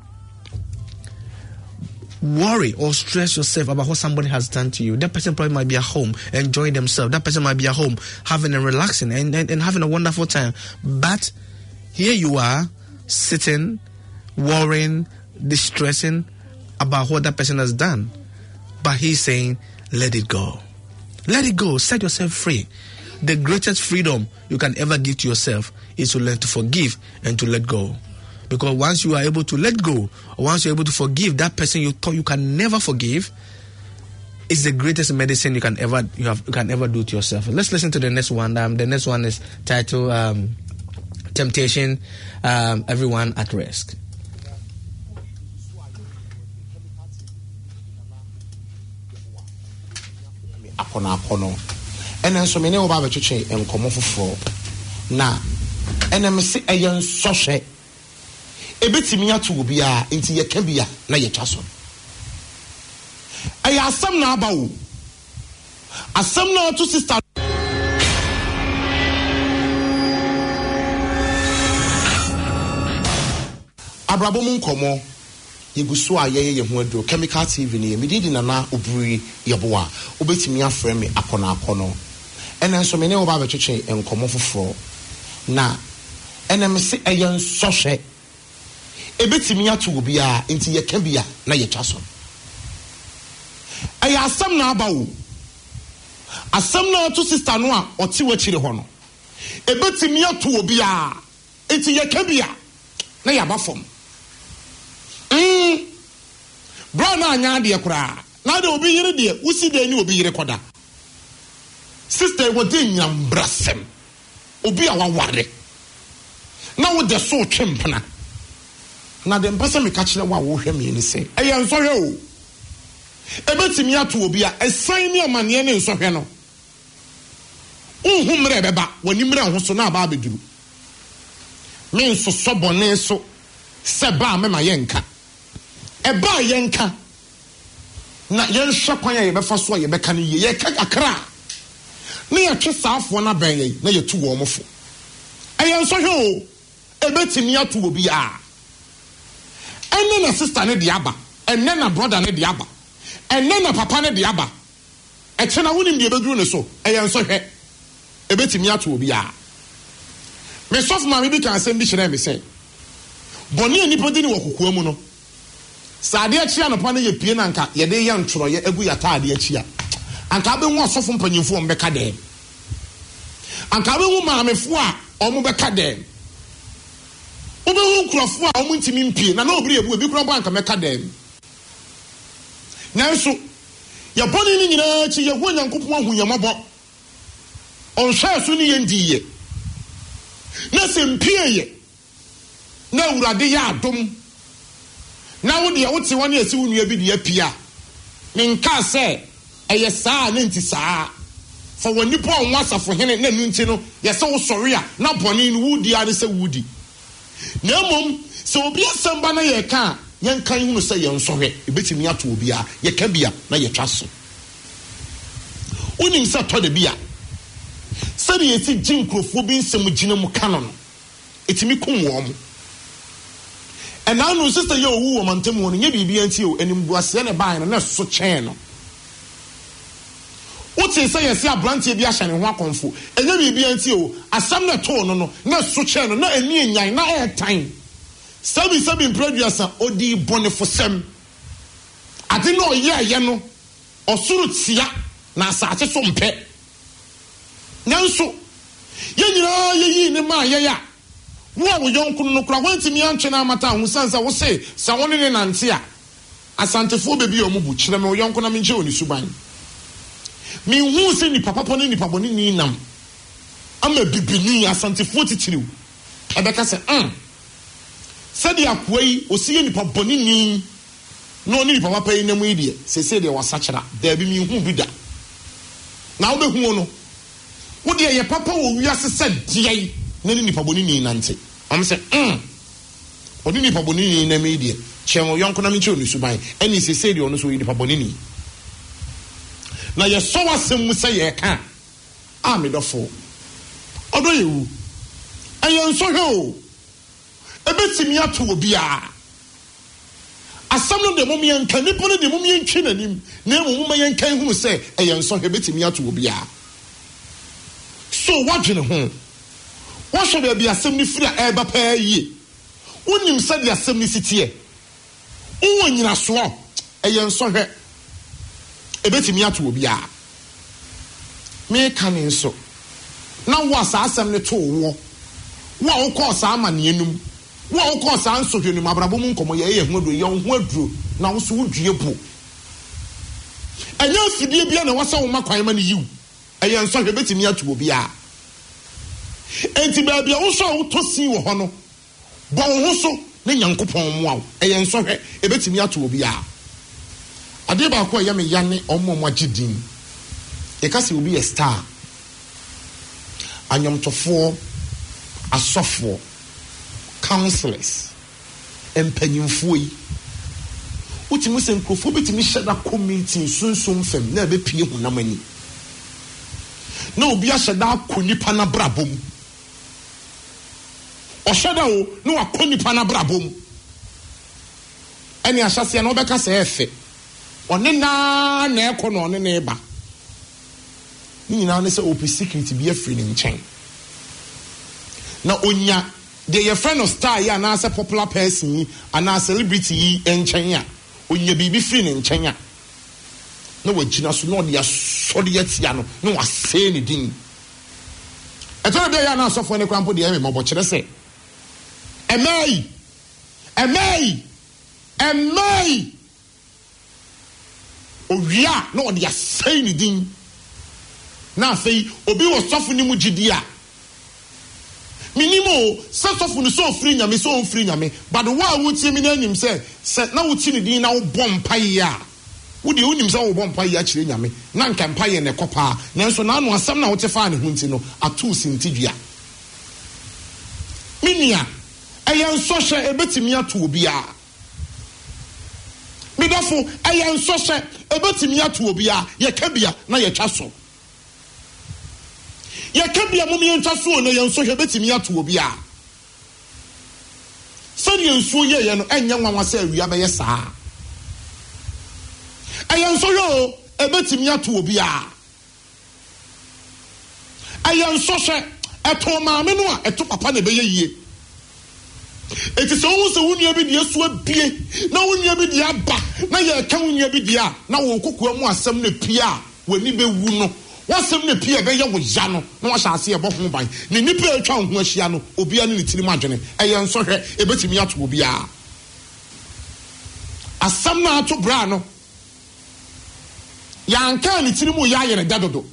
worry or stress yourself about what somebody has done to you? That person probably might be at home enjoying themselves. That person might be at home having and relaxing and, and, and having a wonderful time. But here you are sitting, worrying, distressing about what that person has done. But he's saying, let it go. Let it go. Set yourself free. The greatest freedom you can ever give to yourself is to learn to forgive and to let go. Because once you are able to let go, or once you're able to forgive that person you thought you can never forgive, it's the greatest medicine you can ever you have you can ever do to yourself. Let's listen to the next one. Um, the next one is titled um, "Temptation." Um, everyone at risk. Apono apono. Ene nso me ne oba betwetwe enkomo foforo na ene me se eyen sohwe ebetimi atu obi a enti ye ka bia na ye twa so ay asam na abawo asam na to sister abrabo mu nkomo yeguso a ye ye ho aduro chemical T V ni medidi na na oburi yeboa obetimi afre me akona akono ene nso me ne oba betwetwe enkomo foforo na ene me se eyen sohwe ebetimi atu obi a enti ye ka bia na ye twa so ay asam na abawo asam na to sister no a oti wachire ho no ebetimi atu obi a enti ye ka bia na ya bafom mm bro na anya de kura na de obi yire de usi de ni obi yire koda sister wo de nyam brasem obi a waware na wo de so twempna na de mpasa me ka kire wa wo hwe me ni se eya nsohwe o ebetimi ato obi a esan ni amane ne nsohwe no unhumre beba woni mre ho so na aba abeduru me nso sobone so se ba me ma yenka eba yenka na yenhwe kwan ya yebefa so ye beka ne ye ka akra ne ye twesafo na ben ye na ye tu wo mofo eya nsohwe o ebetimi ato obi a ene na sister ne de aba ene na brother ne de aba ene na papa ne de aba chena wonim de bedru ne so eyen so hwe ebetimi ato obi a me sof ma me bi kan asem bi kyerɛ me sɛ bɔne ani podi ne wɔkokoa mu no saade akyia no pa na ye pie na nka ye de ye ntoro ye agu ya taade akyia anka be hu asofo mpanyimfo om bɛka dɛm anka be hu maamefo a ɔmo bɛka dɛm obe hu nkrɔfo a ɔmo ntimi mpie na na obiri ebu ebi kura bɔ anka mɛka dɛm nanso ya bɔne ni nyina akyi ye hu nyankopɔn ahu yamabɔ ɔnhwɛ so ne ye ndiye na se mpie ye na awurade ya adom na wo de wo te woni esi wo nua bi de apia menka se eye saa na nti saa fa woni po onwa asafo hene na nu nti no ye se wo sɔre a na bɔne no wudi ade se wudi na mom se obi asamba na ye ka yen kan hu se ye nsɔhwe ebetimi ato obi a ye ka bia na ye twa so onim se tɔ de bia se de esi jinkrofo bi nsem gina mu kanon etimi kum wo mo and now no sister yo wu wo mantem wo no nye bibia nti o enim buase ne ban na so kyɛn no wote say yesi abrante bi ahya ne ho akonfo enye bibia nti o asam na to no no na so kyɛn no na eni enyan na air time sabi sabi producer odi bonefo sem ade no ye ye no osuru tia na asase so mpɛ nanso ye nyina ye yi ne ma ye ya wo a wo yonko no kura wantimi antwe na amata hu sansa wo se sa woni ne nante a asantefo bebi o mu bu kyerɛ me wo yonko na me nche oni suban me hu se ni papa pone ni papa boni ni nam ama bibini asantefo titiriw ebeka se mm sɛde akoai osi ni papa boni ni no ni papa pa yi na mu ide se se de wasakyera da bi me hu bi da na wo be hu no wo de ye papa wo wiase se diai na ni nipa boni ni nante am se mm odi nipa boni ni na media chemo yonko na me che oni suban eni se se de ono so nipa boni ni na ye so wasem mu se ye ka a me dofo odo yewu ayen so hwe o ebetimi ato obi a asam no de mom yen kan nipa no de mom yen twi nanim na mom mom yen kan hu se ayen so hwe ebetimi ato obi a so wadwene ho what should there be a seventy free eba per year? Unim said the seventy city. Oh, in a swamp, a young son, a bit me to be a me coming so. Now, was I seventy two war? What course I'm an yenum? What course I'm so you, my brabum, come here, young word drew. Now, so would you put? And yes, you dear Biana was all my crime you. A young son, a bit me to be a. Enti baby also to see wo ho no bo ho so ne nyankopon mo aw eyen so hwe ebetimi ato obi a ade ba ko ya me yane omo mo agidin e ka se obi a star anyomtofo asofo counselors empanyimfo yi utimi se nkrofo betimi hyeda community sunsun fam na be pie hunamani na obi a hyeda akonipa na brabom Oshada o no akoni pana brabom eni ahyase na obeka se efe one na na ekọ no one na eba ni na ne se opi secret bi afri ni nchen na onya de your friend of star ya na as a popular person and a celebrity yi nchen ya onya bibi free ni nchen ya na wagina so no de asode yatia no na wasee ni din eto be ya na asofo ne krampo de eme mobo kire se Emei, Emei, Emei. Owia na odi asai ni din. Na afei obi wo sofo ni mu gidia. Minimo se sofo ni so free nyame so free nyame, but wo a wutie mi na anim se se na wuti ni din na wo bompa ya. Wo de unim se wo bompa ya kire nyame. Na nka mpa ye ne kopa, nanso na anu asam na wo te fa ne hunti no atu sintidua. Minia ayan soshe ebetimi ato obi a midafo ayan soshe ebetimi ato obi a ye kabia na ye twa so ye kabia mum ye twa so na ye soshe ebetimi ato obi a sani ensuo ye ye no enya nwanwa se awia be ye saa ayan soshe ebetimi ato obi a ayan sohwe eto maame no a eto papa na beye yie eti so wo so wunia bi de asu abie na wunia bi de aba na ye ka wunia bi de a na wo kokua mu asem na pia wani be wu no wasem na pia be ye wo ya no na wa hyase e bo ho ban ni nipa atwa ho ahia no obi a ne tiri mu adwene ayan sohwe ebetimi ato obi a asam na ato bra no yanka ni tiri mu ya yere dadodo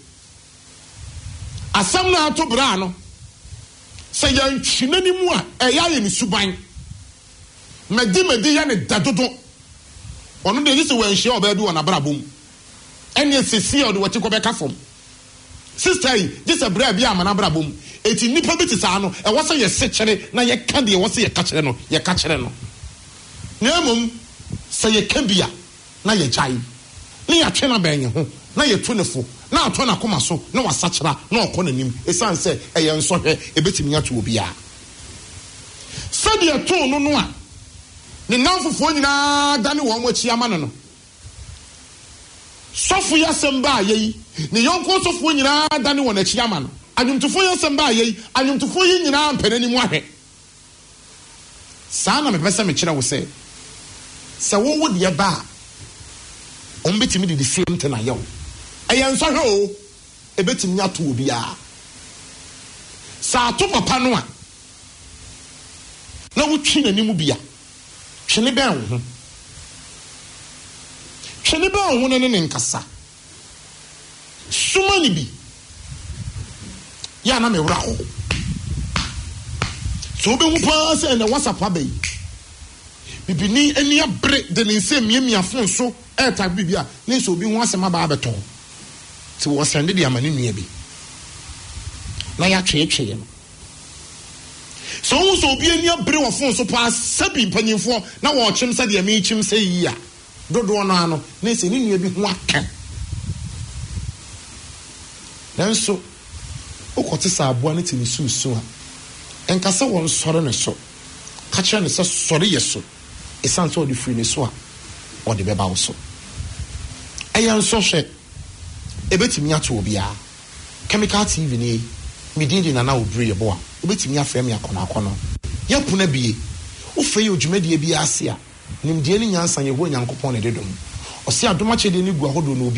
asam na ato bra no se yan twinani mu a eya ye ni suban medi medi ya ne dadodo ono de se wan hia oba bi wona bra bom ene sesi o de wati ko be ka fom sister yi this a bra bi amana bra bom eti nipa bi tisa no e wo se ye sekere na ye ka de wo se ye ka kere no ye ka kere no na mum se ye ka bia na ye jai na ya twena ba enye ho na ye to ne fo na ato na koma so na wasachara na okọ nanim esan se eye nsohwe ebetimi ato obi a sade to no no a ne nanfofo nyina dane wo mo chi ama no no sofu ya semba ayi ne yonko sofu nyina dane wo na chi ama no anyumtufo ya semba ayi anyumtufo yi nyina mpanani mu ahwe saa na me pese me kire wo se se wo wo de ba on betimi de the same thing ayo ayan so ho ebetimi ato obi a sa to papa no a na wutwi nanimu bia twene ben ho twene ben ho ne ne nkasa suma ni bi ya na me wra ho so be hu pa se na WhatsApp abai bibini eni abre de ne nsem miamia fon so e tag bibia ne so bi hu asema ba abeto ti wo sende de amane nua bi na ya twetwe no so wo so bi eni abre wo fon so pa sabi panyimfo na wo kyem sa de me kyem sai yi a dodo no ano na se ni nua bi hu aka nanso okote sa aboa ne tini susu a enkasa won sore ne so ka kire ne se sore yeso esan so de free ne so a o de beba wo so ayan so hwe ebetimi ato obi a chemical T V ni midindi na na obri ebo a ebetimi afrɛ me akona akona ya puna bie wo fe ye odwumadi bia ase a nimdie ni nyansa ye ho nyankopɔn ne dedom ɔse adoma kyede ni gu ahodo no